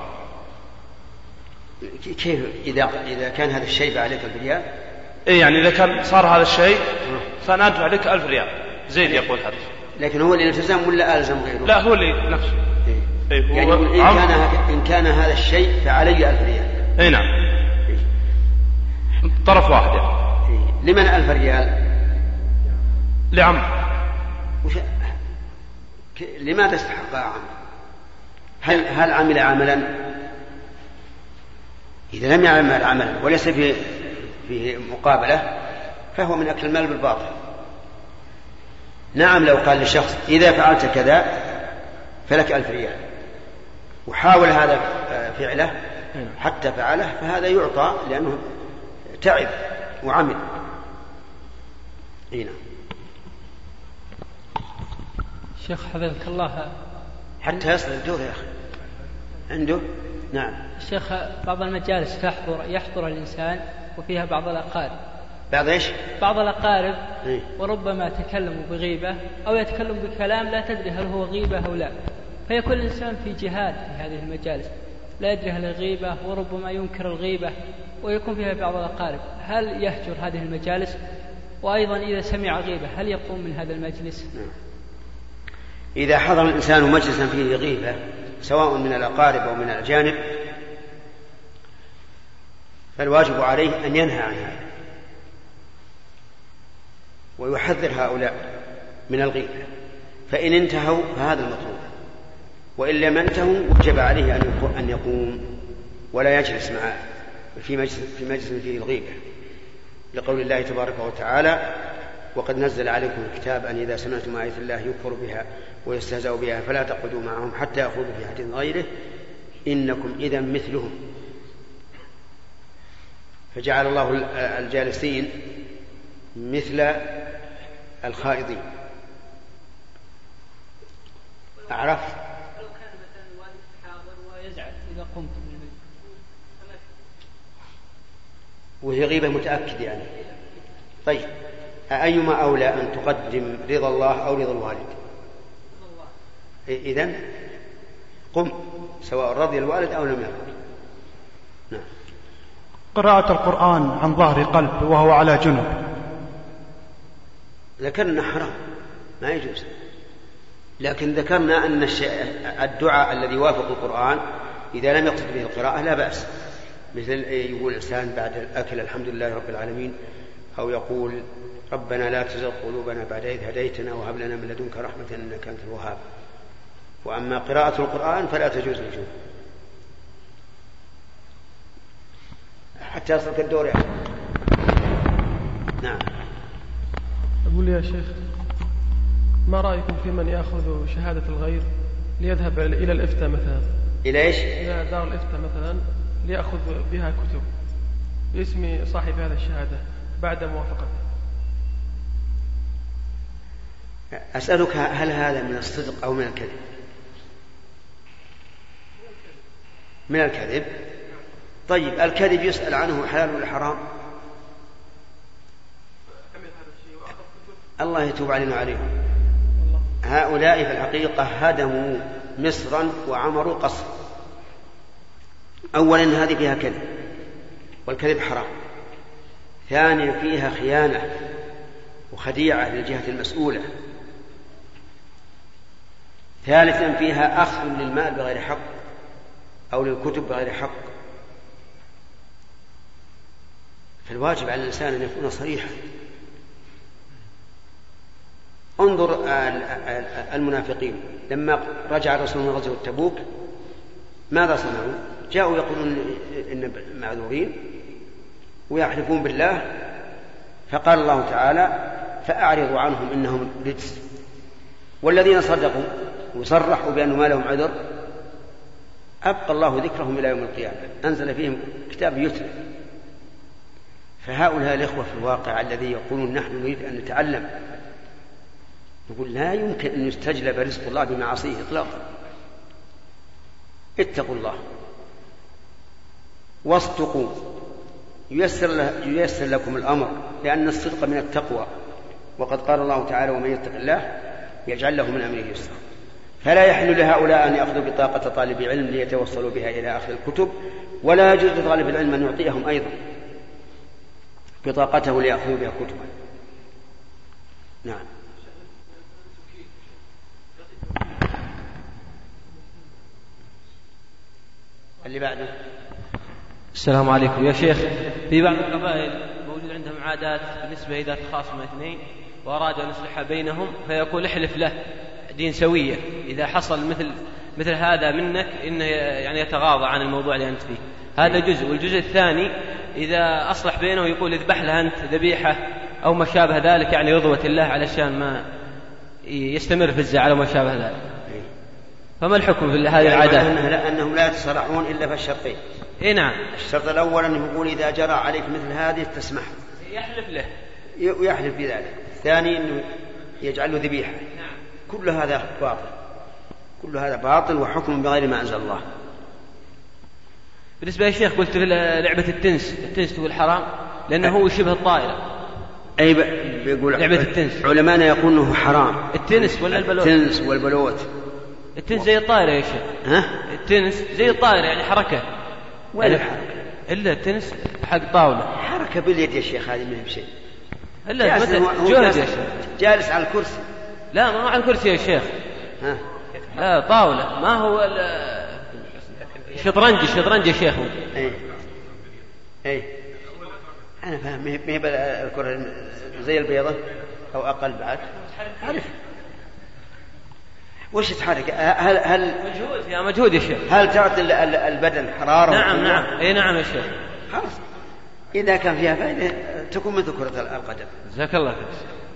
كيف إذا إذا كان هذا الشيء فعليك ألف ريال؟ إيه يعني إذا كان صار هذا الشيء فأنا أدفع لك ألف ريال، زيد يقول هذا. لكن هو اللي التزم ولا ألزم غيره؟ لا هو اللي نفسه. إيه. إيه يعني إن كان إن كان هذا الشيء فعلي ألف ريال. إيه نعم. إيه. طرف واحد يعني. إيه. لمن ألف ريال؟ لعمر. وش... لماذا استحق عمل؟ هل هل عمل عملا؟ إذا لم يعمل عملا وليس فيه فيه مقابلة فهو من أكل المال بالباطل. نعم، لو قال لشخص إذا فعلت كذا فلك ألف ريال وحاول هذا فعله حتى فعله فهذا يعطى لأنه تعب وعمل. هنا شيخ حفظك الله، حتى يصل الدور يا أخي عنده. نعم شيخ، بعض المجالس تحضر يحضر الإنسان وفيها بعض الأقارب. بعض إيش؟ بعض الأقارب إيه؟ وربما تكلموا بغيبة أو يتكلم بكلام لا تدري هل هو غيبة أو لا، فيكون الإنسان في جهاد في هذه المجالس لا يدري هل الغيبة وربما ينكر الغيبة ويكون فيها بعض الأقارب. هل يهجر هذه المجالس؟ وأيضا إذا سمع غيبة هل يقوم من هذا المجلس؟ نعم. إذا حضر الإنسان مجلسا فيه غيبة سواء من الأقارب أو من الأجانب فالواجب عليه أن ينهى عن هذا ويحذر هؤلاء من الغيبة، فإن انتهوا فهذا المطلوب، وإن لم ينتهوا وجب عليه أن يقوم ولا يجلس معه في مجلس, في مجلس فيه الغيبة، لقول الله تبارك وتعالى: وقد نزل عليكم الكتاب أن إذا سمعتم آية الله يكفر بها ويستهزأ بها فلا تقعدوا معهم حتى يخوضوا في حديث غيره إنكم إذا مثلهم. فجعل الله الجالسين مثل الخائضين. أعرف؟ لو كان مثلا والد حاضر ويزعل إذا قمت من وهي غيبة متأكد يعني. طيب أيما أولى أن تقدم رضا الله أو رضا الوالد؟ إذن قم سواء رضي الوالد أو لم يرضى. نعم. قراءة القرآن عن ظهر قلب وهو على جنب. ذكرنا حرام ما يجوز، لكن ذكرنا أن الدعاء الذي يوافق القرآن إذا لم يقصد به القراءة لا بأس، مثل يقول الإنسان بعد الأكل الحمد لله رب العالمين، أو يقول ربنا لا تزغ قلوبنا بعد إذ هديتنا وهب لنا من لدنك رحمة إنك أنت الوهاب. وأما قراءة القرآن فلا تجوز للجنوب حتى يصلك الدور يعني. نعم. أقول يا شيخ، ما رأيكم في من يأخذ شهادة الغير ليذهب إلى الإفتاء مثلا؟ إلى إيش؟ إلى دار الإفتاء مثلا ليأخذ بها كتب باسم صاحب هذا الشهادة بعد موافقته. أسألك هل هذا من الصدق أو من الكذب؟ من الكذب. طيب الكذب يسأل عنه حلال ولا حرام؟ الله يتوب علينا وعليهم. هؤلاء في الحقيقة هدموا مصرا وعمروا قصر. أولا هذه فيها كذب والكذب حرام، ثانيا فيها خيانة وخديعة للجهة المسؤولة، ثالثا فيها أخذ للمال بغير حق أو للكتب بغير حق. فالواجب على الإنسان أن يكون صريحا. انظر المنافقين لما رجع الرسول من غزوة تبوك ماذا صنعوا؟ جاءوا يقولون إن معذورين ويحلفون بالله، فقال الله تعالى: فأعرضوا عنهم إنهم رجس. والذين صدقوا وصرحوا بأن ما لهم عذر أبقى الله ذكرهم إلى يوم القيامة، أنزل فيهم كتاب يتلى. فهؤلاء الإخوة في الواقع الذي يقولون نحن نريد أن نتعلم، يقول لا يمكن أن يستجلب رزق الله بمعاصيه إطلاقا. اتقوا الله واصدقوا ييسر, ييسر لكم الأمر، لأن الصدق من التقوى، وقد قال الله تعالى: ومن يتق الله يجعل له من أمره يسرا. فلا يحل لهؤلاء أن يأخذوا بطاقة طالب علم ليتوصلوا بها إلى أخذ الكتب، ولا يجوز لطالب العلم أن يعطيهم أيضا بطاقته ليأخذوا بها كتبا. نعم. اللي بعده. السلام عليكم يا شيخ. في بعض القبائل موجود عندهم عادات بالنسبة إذا تخاصم اثنين وأرادوا أن يصلح بينهم فيقول احلف له دين سوية، إذا حصل مثل مثل هذا منك إنه يعني يتغاضى عن الموضوع اللي أنت فيه. هذا جزء. والجزء الثاني إذا أصلح بينه يقول اذبح له أنت ذبيحة أو ما شابه ذلك، يعني رضوة الله علشان ما يستمر في الزعل وما شابه ذلك. فما الحكم في هذه العادات؟ أنهم لا يتصالحون إلا في الشرطين. إيه نعم. الشرط الأول أنه يقول إذا جرى عليك مثل هذه تسمح، يحلف له ويحلف بذلك. الثاني أنه يجعل له ذبيحة. نعم. كل هذا باطل، كل هذا باطل وحكم بغير ما أنزل الله. بالنسبة يا شيخ قلت لعبة التنس، التنس تقول حرام لأنه هو شبه الطائرة. أي بيقول لعبة التنس علماءنا يقول أنه حرام. التنس ولا البلوت؟ التنس والبلوت. التنس زي الطائرة يا شيخ. ها؟ التنس زي الطائرة يعني حركة. وين الحركة؟ إلا التنس حق طاولة. حركة باليد يا شيخ، هذه ما هي بشيء. إلا جهد يا شيخ. جالس على الكرسي. لا ما هو على الكرسي يا شيخ. ها؟ لا طاولة، ما هو الشطرنج. الشطرنج يا شيخ. ايه ايه انا فاهم. ما هي الكرة زي البيضة او اقل بعد عارف وش يتحرك. هل هل مجهود يا مجهود يا شيخ. هل تعطي البدن حرارة؟ نعم نعم اي نعم يا شيخ. خلاص اذا كان فيها فائدة تكون مثل كرة القدم. جزاك الله خير.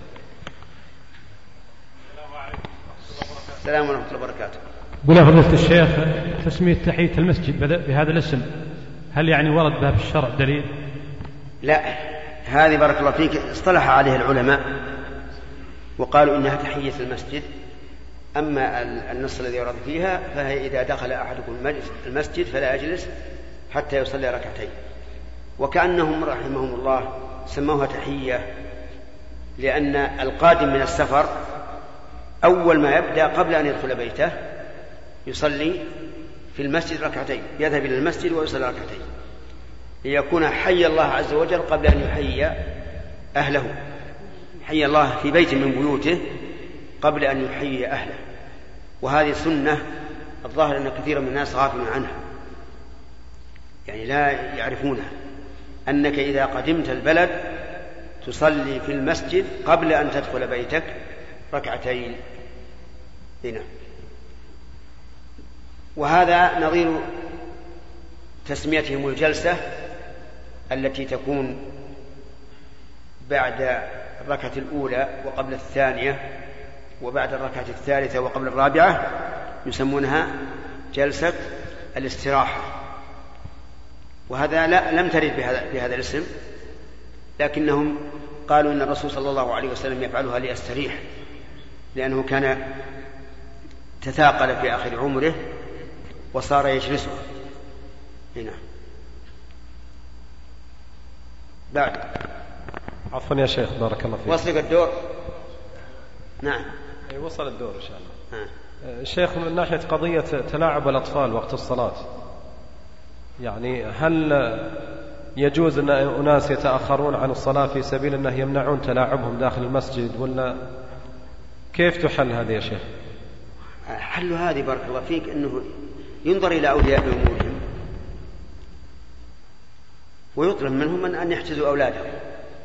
السلام ورحمة الله وبركاته. قل فضيلة الشيخ تسمية تحية المسجد بهذا الاسم هل يعني ورد بها في الشرع دليل؟ لا، هذه بارك الله فيك اصطلح عليه العلماء وقالوا إنها تحية المسجد. أما النص الذي ورد فيها فهي إذا دخل أحدكم المسجد فلا يجلس حتى يصلي ركعتين. وكأنهم رحمهم الله سموها تحية لأن القادم من السفر أول ما يبدأ قبل أن يدخل بيته يصلي في المسجد ركعتين، يذهب إلى المسجد ويصلي ركعتين ليكون حي الله عز وجل قبل أن يحيي أهله. حي الله في بيت من بيوته قبل أن يحيي أهله. وهذه سنة الظاهر أن كثير من الناس غافلون عنها، يعني لا يعرفونها، أنك إذا قدمت البلد تصلي في المسجد قبل أن تدخل بيتك ركعتين هنا. وهذا نظير تسميتهم الجلسة التي تكون بعد الركعة الأولى وقبل الثانية وبعد الركعة الثالثة وقبل الرابعة، يسمونها جلسة الاستراحة. وهذا لا لم ترد بهذا, بهذا الاسم، لكنهم قالوا إن الرسول صلى الله عليه وسلم يفعلها ليستريح، لأنه كان تثاقل في آخر عمره وصار يجلسها هنا. بعد عفوا يا شيخ بارك الله فيك. وصلك الدور؟ نعم وصل الدور إن شاء الله. آه. الشيخ من ناحية قضية تلاعب الأطفال وقت الصلاة، يعني هل يجوز أن أناس يتأخرون عن الصلاة في سبيل أنه يمنعون تلاعبهم داخل المسجد، ولا كيف تحل هذه يا شيخ؟ حل هذه بارك الله فيك أنه ينظر إلى أولياء أمورهم ويطلب منهم أن يحجزوا أولادهم.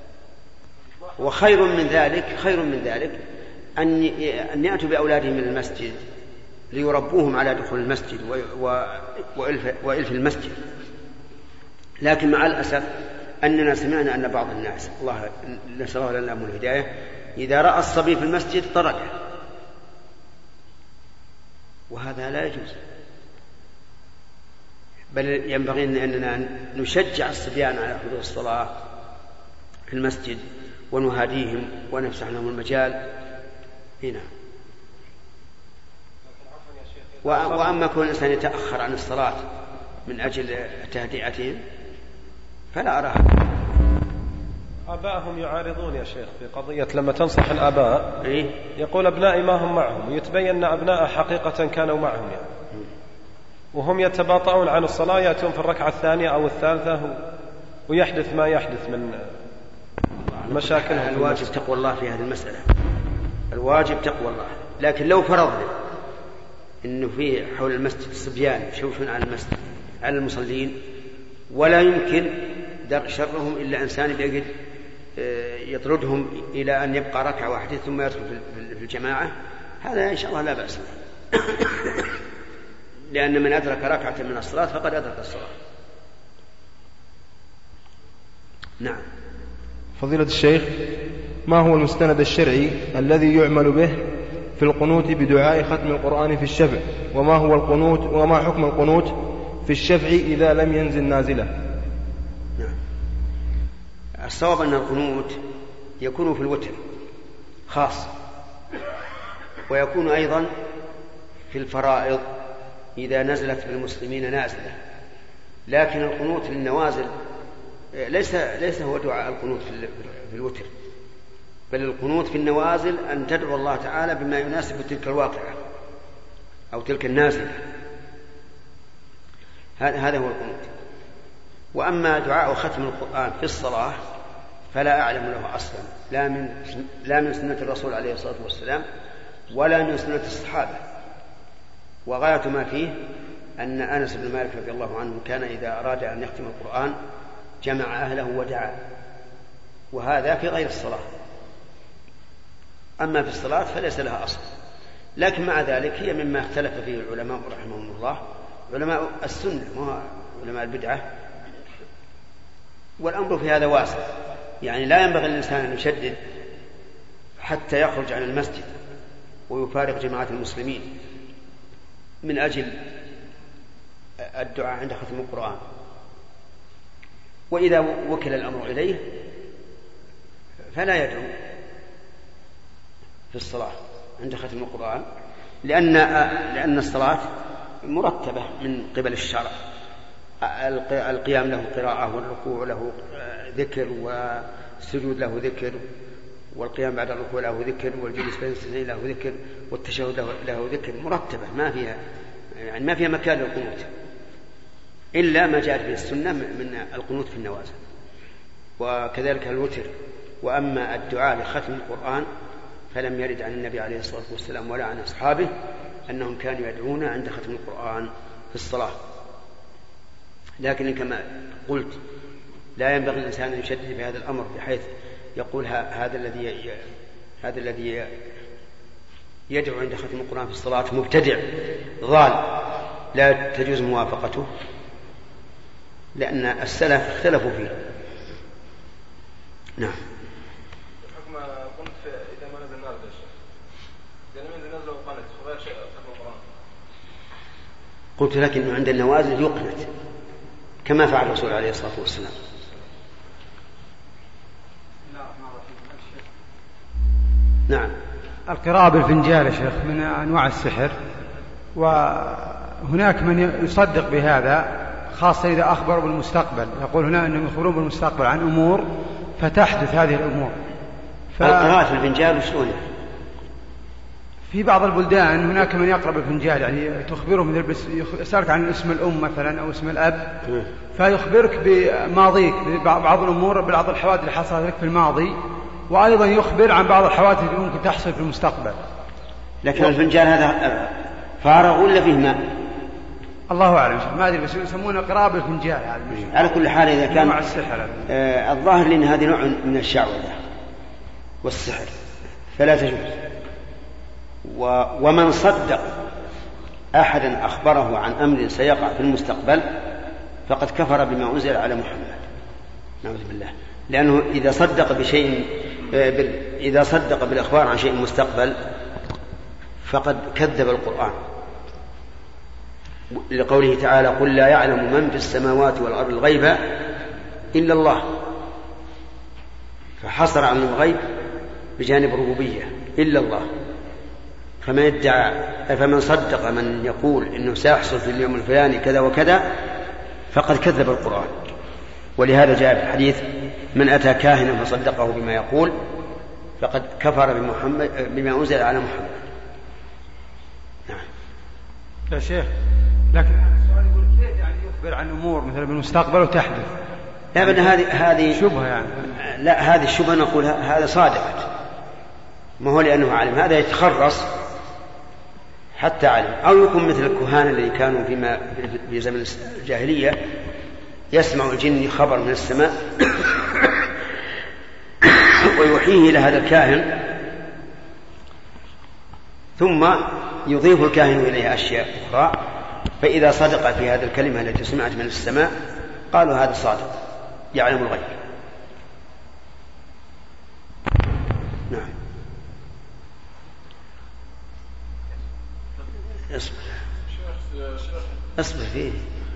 وخير من ذلك خير من ذلك أن يأتوا بأولادهم من المسجد ليربوهم على دخول المسجد وإلف المسجد. لكن مع الأسف أننا سمعنا أن بعض الناس، الله نسأل الله لنا من الهداية، إذا رأى الصبي في المسجد طرده، وهذا لا يجوز. بل ينبغي أننا نشجع الصبيان على حضور الصلاة في المسجد ونهاديهم ونفسح لهم المجال هنا. وأما كل إنسان يتأخر عن الصلاة من أجل تهدئتهم فلا أراها. آبائهم يعارضون يا شيخ في قضية لما تنصح الآباء إيه؟ يقول أبنائي ما هم معهم، ويتبين أن أبناء حقيقة كانوا معهم يعني. وهم يتباطؤون عن الصلاة، يأتون في الركعة الثانية أو الثالثة ويحدث ما يحدث من مشاكل. الواجب تقوى الله في هذه المسألة، الواجب تقوى الله. لكن لو فرضنا إنه في حول المسجد الصبيان يشوشون على المسجد على المصلين ولا يمكن درء شرهم إلا إنسان يجد يطردهم إلى أن يبقى ركعة واحدة ثم يدخل في الجماعة، هذا إن شاء الله لا بأس به، لأن من أدرك ركعة من الصلاة فقد أدرك الصلاة. نعم. فضيلة الشيخ، ما هو المستند الشرعي الذي يعمل به في القنوت بدعاء ختم القرآن في الشفع، وما هو القنوت وما حكم القنوت في الشفع إذا لم ينزل نازلة؟ نعم. الصواب أن القنوت يكون في الوتر خاص، ويكون أيضا في الفرائض إذا نزلت بالمسلمين نازلة. لكن القنوت في النوازل ليس ليس هو دعاء القنوت في الوتر، بل القنوت في النوازل أن تدعو الله تعالى بما يناسب تلك الواقعة أو تلك النازلة، هذا هو القنوت. وأما دعاء ختم القرآن في الصلاة فلا أعلم له أصلا، لا من لا من سنة الرسول عليه الصلاة والسلام ولا من سنة الصحابة. وغاية ما فيه أن أنس بن مالك رضي الله عنه كان إذا أراد أن يختم القرآن جمع أهله ودعا، وهذا في غير الصلاة. أما في الصلاة فليس لها أصل. لكن مع ذلك هي مما اختلف فيه العلماء رحمهم الله، علماء السنة ما علماء البدعة. والأمر في هذا واسع، يعني لا ينبغي للإنسان أن يشدد حتى يخرج عن المسجد ويفارق جماعة المسلمين من أجل الدعاء عند ختم القرآن. وإذا وكل الأمر إليه فلا يدعو في الصلاة عند ختم القرآن، لأن لأن الصلاة مرتبة من قبل الشرع، القيام له قراءة، والركوع له ذكر، والسجود له ذكر، والقيام بعد الركوع له ذكر، والجلوس بين السجدين له ذكر، والتشهد له ذكر، مرتبة ما فيها يعني ما فيها مكان للقنوت إلا ما جاءت به السنة من القنوت في النوازل، وكذلك الوتر. وأما الدعاء لختم القرآن فلم يرد عن النبي عليه الصلاة والسلام ولا عن أصحابه أنهم كانوا يدعون عند ختم القرآن في الصلاة. لكن كما قلت لا ينبغي الإنسان أن يشدد في هذا الأمر بحيث يقول هذا الذي هذا الذي يدعو عند ختم القرآن في الصلاة مبتدع ضال لا تجوز موافقته، لأن السلف اختلفوا فيه. نعم. حكم قلت إذا ما نزل نار يا شيخ، إذا لم ينزل نزل وقنت وغير شيء ختم القرآن. قلت لك إنه عند النوازل يقنت كما فعل الرسول عليه الصلاة والسلام. نعم. القراءة بالفنجال يا شيخ من أنواع السحر، وهناك من يصدق بهذا خاصة إذا أخبروا بالمستقبل، يقول هنا أنهم يخبرون بالمستقبل عن أمور فتحدث هذه الأمور. ف... القراءة في الفنجال وشلون؟ في بعض البلدان هناك من يقرأ بالفنجال، يعني تخبره مثل يسألك عن اسم الأم مثلا أو اسم الأب م. فيخبرك بماضيك ببعض الأمور، بعض الحوادث اللي حصلت لك في الماضي، وأيضا يخبر عن بعض الحوادث اللي ممكن تحصل في المستقبل. لكن و... الفنجال هذا فارغ ولا فيه ماء؟ الله أعلم، ما أدري، بس يسمونه قراءة بالفنجال. على كل حال إذا كان آه الظاهر لأن هذه نوع من الشعوذة والسحر فلا تجوز. و... ومن صدق أحدا أخبره عن أمر سيقع في المستقبل فقد كفر بما أنزل على محمد، نعوذ بالله. لأنه إذا صدق بشيء إذا صدق بالأخبار عن شيء مستقبل فقد كذب القرآن، لقوله تعالى قل لا يعلم من في السماوات والأرض الغيب إلا الله، فحصر عن الغيب بجانب الربوبية إلا الله. فمن ادعى فمن صدق من يقول إنه سيحصل في اليوم الفلاني كذا وكذا فقد كذب القرآن. ولهذا جاء في الحديث من أتى كاهنا فصدقه بما يقول فقد كفر بمحمد بما أنزل على محمد. نعم. يا شيخ، لكن السؤال يقول كيف يعني يخبر عن أمور مثلا بالمستقبل وتحدث؟ لا بد هذه هذه شبهة يعني. لا هذه الشبهة نقول هذا صادقة، ما هو لأنه عالم، هذا يتخرص حتى علم، أو يكون مثل الكهان الذي كانوا فيما في زمن الجاهلية يسمع الجن خبر من السماء ويوحيه إلى هذا الكاهن، ثم يضيف الكاهن إليه أشياء أخرى، فإذا صدق في هذه الكلمة التي سمعت من السماء قالوا هذا صادق يعلم الغيب. نعم. اصبر اصبر فيه.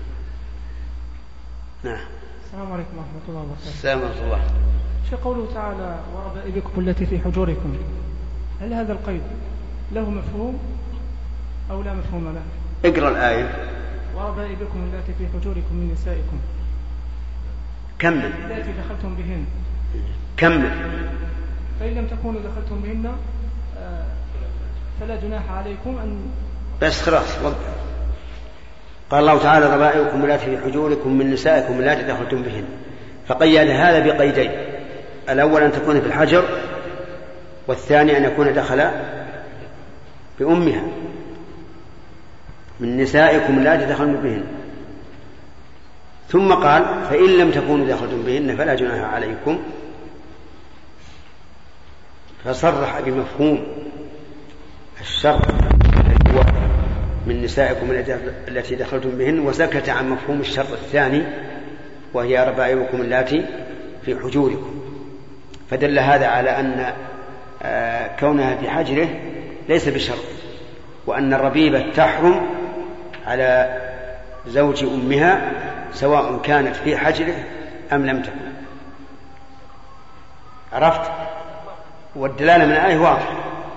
نعم. السلام عليكم ورحمة الله وبركاته. السلام ورحمة الله. شيخ قوله تعالى وربائبكم التي في حجوركم، هل هذا القيد له مفهوم أو لا مفهوم له؟ اقرأ الآية. وربائبكم التي في حجوركم من نسائكم. كمل. التي دخلتم بهن. كمل. فإن لم تكونوا دخلتم بهن فلا جناح عليكم أن. بس خلاص وقف. قال الله تعالى ربائبكم التي في حجوركم من نسائكم التي دخلتم بهن، فقيد هذا بقيدين: الأول أن تكون في الحجر، والثاني أن يكون دخل بأمها. من نسائكم التي دخلتم بهن. ثم قال فإن لم تكونوا دخلتم بهن فلا جناح عليكم، فصرح بمفهوم الشرط من نسائكم التي دخلتم بهن، وسكت عن مفهوم الشرط الثاني وهي ربائبكم اللاتي في حجوركم، فدل هذا على أن كونها في حجره ليس بشرط، وأن الربيبة تحرم على زوج أمها سواء كانت في حجره أم لم تكن. عرفت؟ والدلالة من الآية واضحة.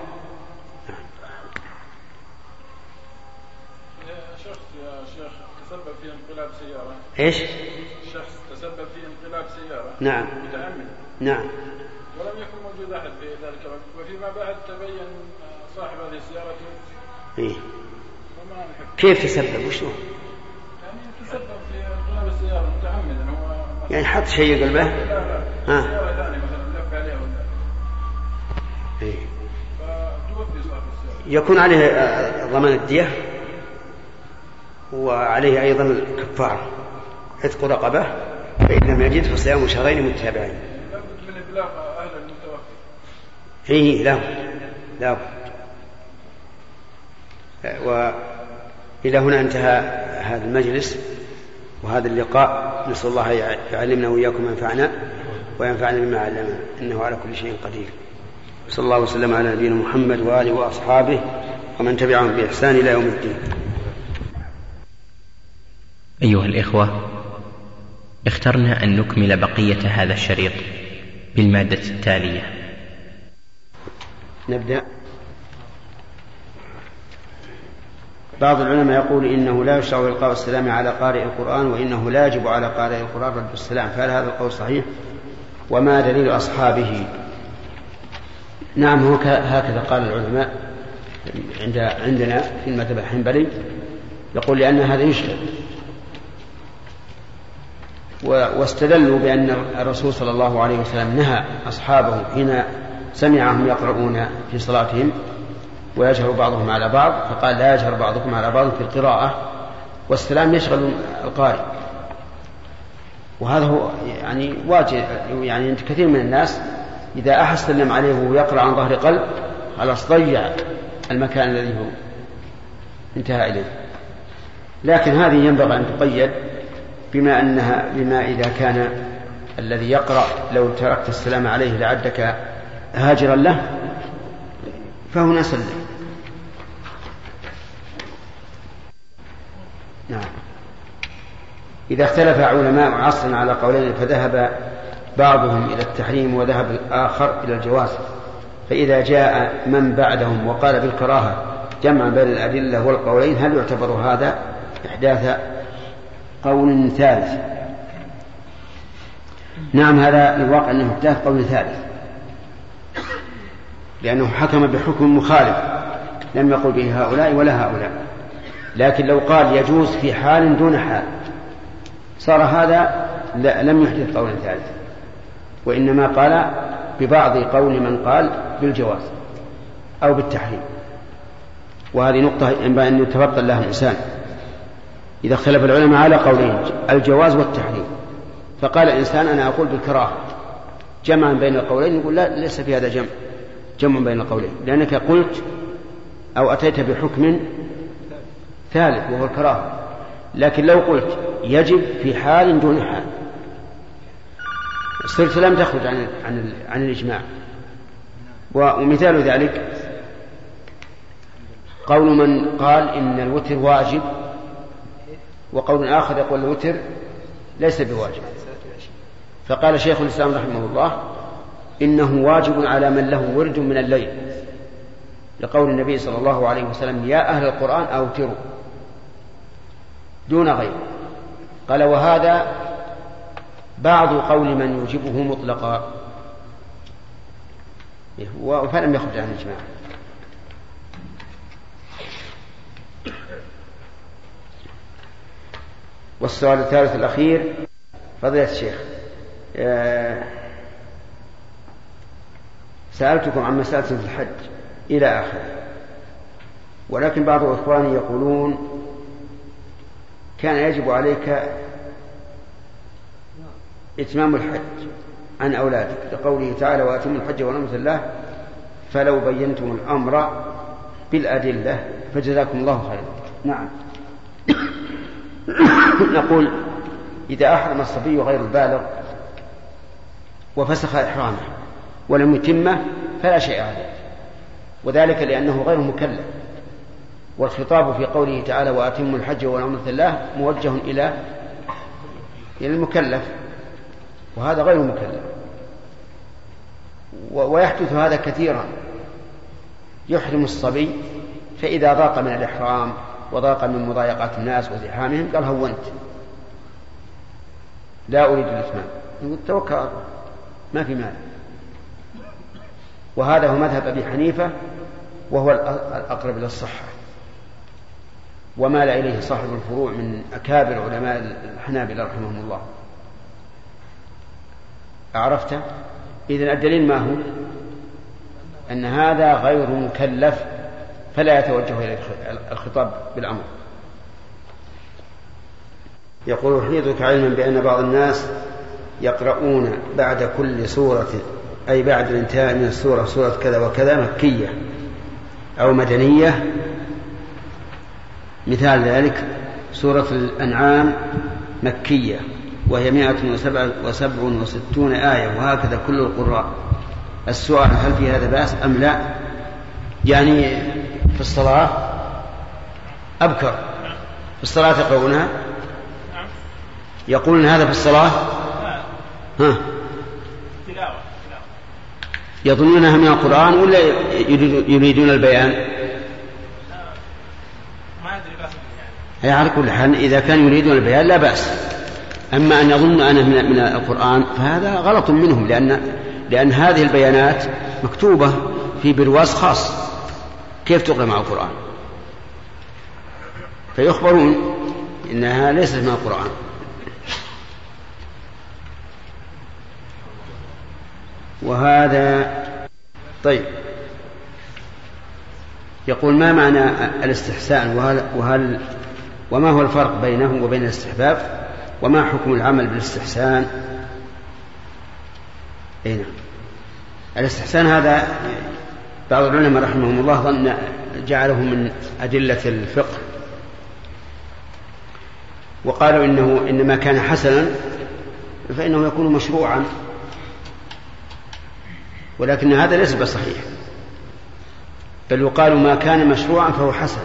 شخص يا شيخ تسبب في انقلاب سيارة. إيش؟ شخص تسبب في انقلاب سيارة. نعم. متعمد. نعم. ولم يكن موجود أحد في ذلك الوقت، وفيما بعد تبين صاحب هذه السيارة. إيه؟ كيف تسبب؟ وشو؟ يعني تسبب في انقلاب السيارة متعمدا. هو يعني حط شيء قلبه؟ لا لا. ها. سيارة ثانية مثلا لف عليها ولا. إيه. فتوفي صاحب السيارة. يكون عليه ضمان الدية، وعليه أيضا الكفارة عتق رقبة، فإن لم يجد فصيام شهرين متتابعين. لابد من إبلاغ أهل المتوفي. إيه لا لا. وإلى هنا انتهى هذا المجلس وهذا اللقاء، نسأل الله يعلمنا وإياكم وينفعنا وينفعنا بما علمنا، إنه على كل شيء قدير. صلى الله وسلم على نبينا محمد وآله وأصحابه ومن تبعهم بإحسان إلى يوم الدين. أيها الإخوة، اخترنا أن نكمل بقية هذا الشريط بالمادة التالية. نبدأ. بعض العلماء يقول إنه لا يشرع إلقاء السلام على قارئ القرآن، وإنه لا يجب على قارئ القرآن رد السلام، فهل هذا القول صحيح؟ وما دليل أصحابه؟ نعم، هو هكذا قال العلماء عند عندنا في المذهب الحنبلي، يقول لأن هذا يشكل، واستدلوا بأن الرسول صلى الله عليه وسلم نهى أصحابه حين سمعهم يقرؤون في صلاتهم ويجهر بعضهم على بعض، فقال لا يجهر بعضكم على بعض في القراءة، والسلام يشغل القارئ، وهذا هو يعني واجب. يعني عند كثير من الناس إذا أحد سلم عليه ويقرأ عن ظهر قلب خلاص ضيع المكان الذي هو انتهى إليه. لكن هذه ينبغي أن تقيد بما أنها بما إذا كان الذي يقرأ لو تركت السلام عليه لعدك هاجرا له فهنا سلم. نعم. إذا اختلف علماء عصرنا على قولين فذهب بعضهم إلى التحريم وذهب الآخر إلى الجواز، فإذا جاء من بعدهم وقال بالكراهة جمع بين الأدلة والقولين، هل يعتبر هذا إحداث قول ثالث؟ نعم، هذا الواقع أنه إحداث قول ثالث، لأنه حكم بحكم مخالف لم يقل به هؤلاء ولا هؤلاء. لكن لو قال يجوز في حال دون حال صار هذا لم يحدث قول ثالث، وإنما قال ببعض قول من قال بالجواز أو بالتحريم. وهذه نقطة ينبغي أن يتفطن لها الإنسان. إذا اختلف العلماء على قولين الجواز والتحريم، فقال الإنسان أنا أقول بالكراهة جمعا بين القولين، يقول لا، ليس في هذا جمع جمع بين القولين، لأنك قلت أو أتيت بحكم ثالث وهو الكراهة. لكن لو قلت يجب في حال دون حال صرت لم تخرج عن عن عن الإجماع. ومثال ذلك قول من قال إن الوتر واجب، وقول آخر يقول الوتر ليس بواجب. فقال شيخ الإسلام رحمه الله إنه واجب على من له ورد من الليل، لقول النبي صلى الله عليه وسلم يا أهل القرآن أوتروا، دون غير. قال وهذا بعض قول من يوجبه مطلقا، فلم يخرج عن الإجماع. والسؤال الثالث الأخير فضيلة الشيخ، سألتكم عن مسألة في الحج إلى آخره، ولكن بعض إخواني يقولون كان يجب عليك إتمام الحج عن أولادك، لقوله تعالى وأتموا الحج والعمرة لله فلو بينتم الأمر بالأدلة فجزاكم الله خيرا. نعم. نقول إذا أحرم الصبي غير البالغ وفسخ إحرامه ولم يتمه فلا شيء عليه، وذلك لأنه غير مكلف، والخطاب في قوله تعالى وأتموا الحج والعمرة لله موجه إلى إلى المكلف، وهذا غير مكلف. ويحدث هذا كثيرا، يحرم الصبي فإذا ضاق من الإحرام وضاق من مضايقات الناس وزحامهم قال هونت لا أريد الإتمام، يقول توكل ما في مال. وهذا هو مذهب أبي حنيفة وهو الأقرب إلى الصحة، ومال إليه صاحب الفروع من أكابر علماء الحنابلة رحمهم الله. عرفت؟ إذن الدليل ما هو؟ أن هذا غير مكلف فلا يتوجه إلى الخطاب بالأمر. يقول حديثك علما بأن بعض الناس يقرؤون بعد كل سورة، أي بعد الانتهاء من السورة، سورة كذا وكذا مكية أو مدنية. مثال ذلك سورة الأنعام مكية وهي مائة وسبع وستون آية، وهكذا كل القراء. السؤال هل في هذا بأس أم لا؟ يعني في الصلاة أبكر في الصلاة يقرؤونها، يقولون هذا في الصلاة ها يظنونها من القرآن ولا يريدون البيان؟ أي على كل حال إذا كان يريدون البيان لا بأس، أما أن يظن أنه من القرآن فهذا غلط منهم، لأن لأن هذه البيانات مكتوبة في برواز خاص، كيف تقرأ مع القرآن؟ فيخبرون إنها ليست من القرآن. وهذا طيب. يقول ما معنى الاستحسان، وهل, وهل وما هو الفرق بينه وبين الاستحباب، وما حكم العمل بالاستحسان؟ أين الاستحسان هذا بعض العلماء رحمهم الله ظن جعله من أدلة الفقه، وقالوا إنه إنما كان حسنا فإنه يكون مشروعا، ولكن هذا ليس بصحيح، بل يقال ما كان مشروعا فهو حسن،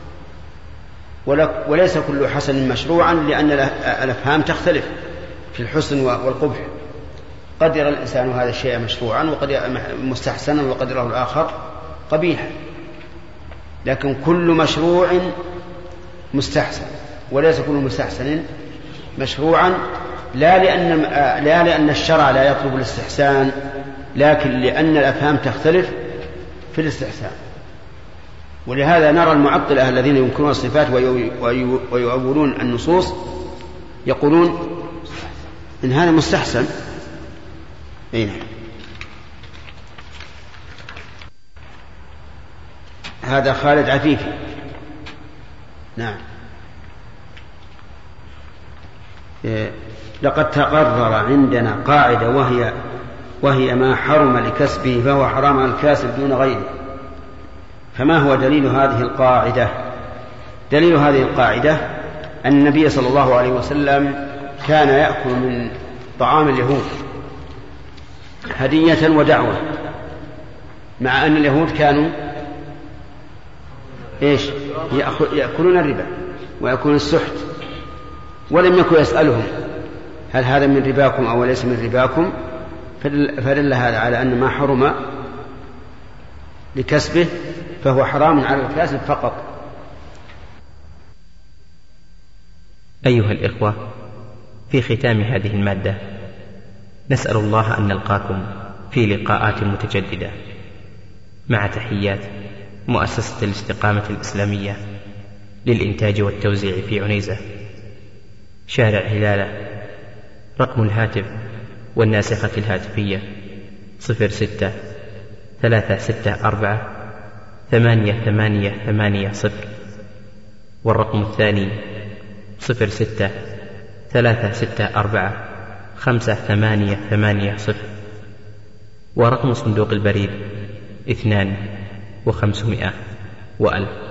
وليس كل حسن مشروعا، لأن الأفهام تختلف في الحسن والقبح. قد يرى الإنسان هذا الشيء مشروعا وقد مستحسنا وقد يراه الآخر قبيحا، لكن كل مشروع مستحسن، وليس كل مستحسن مشروعا، لا لأن, لا لأن الشرع لا يطلب الاستحسان، لكن لأن الأفهام تختلف في الاستحسان. ولهذا نرى المعطلة الذين ينكرون الصفات ويؤولون النصوص يقولون إن هذا مستحسن. أين هذا خالد عفيفي. نعم. لقد تقرر عندنا قاعدة وهي وهي ما حرم لكسبه فهو حرام على الكاسب دون غيره. فما هو دليل هذه القاعدة؟ دليل هذه القاعدة أن النبي صلى الله عليه وسلم كان يأكل من طعام اليهود هدية ودعوة، مع أن اليهود كانوا إيش؟ يأكلون الربا ويأكلون السحت، ولم يكن يسألهم هل هذا من رباكم أو ليس من رباكم، فدل هذا على أن ما حرم لكسبه فهو حرام على الكاسب فقط. أيها الإخوة، في ختام هذه المادة نسأل الله أن نلقاكم في لقاءات متجددة، مع تحيات مؤسسة الاستقامة الإسلامية للإنتاج والتوزيع في عنيزة، شارع هلالة. رقم الهاتف والناسخة الهاتفية صفر ستة ثلاثة ستة أربعة ثمانية ثمانية ثمانية صفر، والرقم الثاني صفر ستة ثلاثة ستة أربعة خمسة ثمانية ثمانية صفر. ورقم صندوق البريد اثنان وخمسمائة وألف.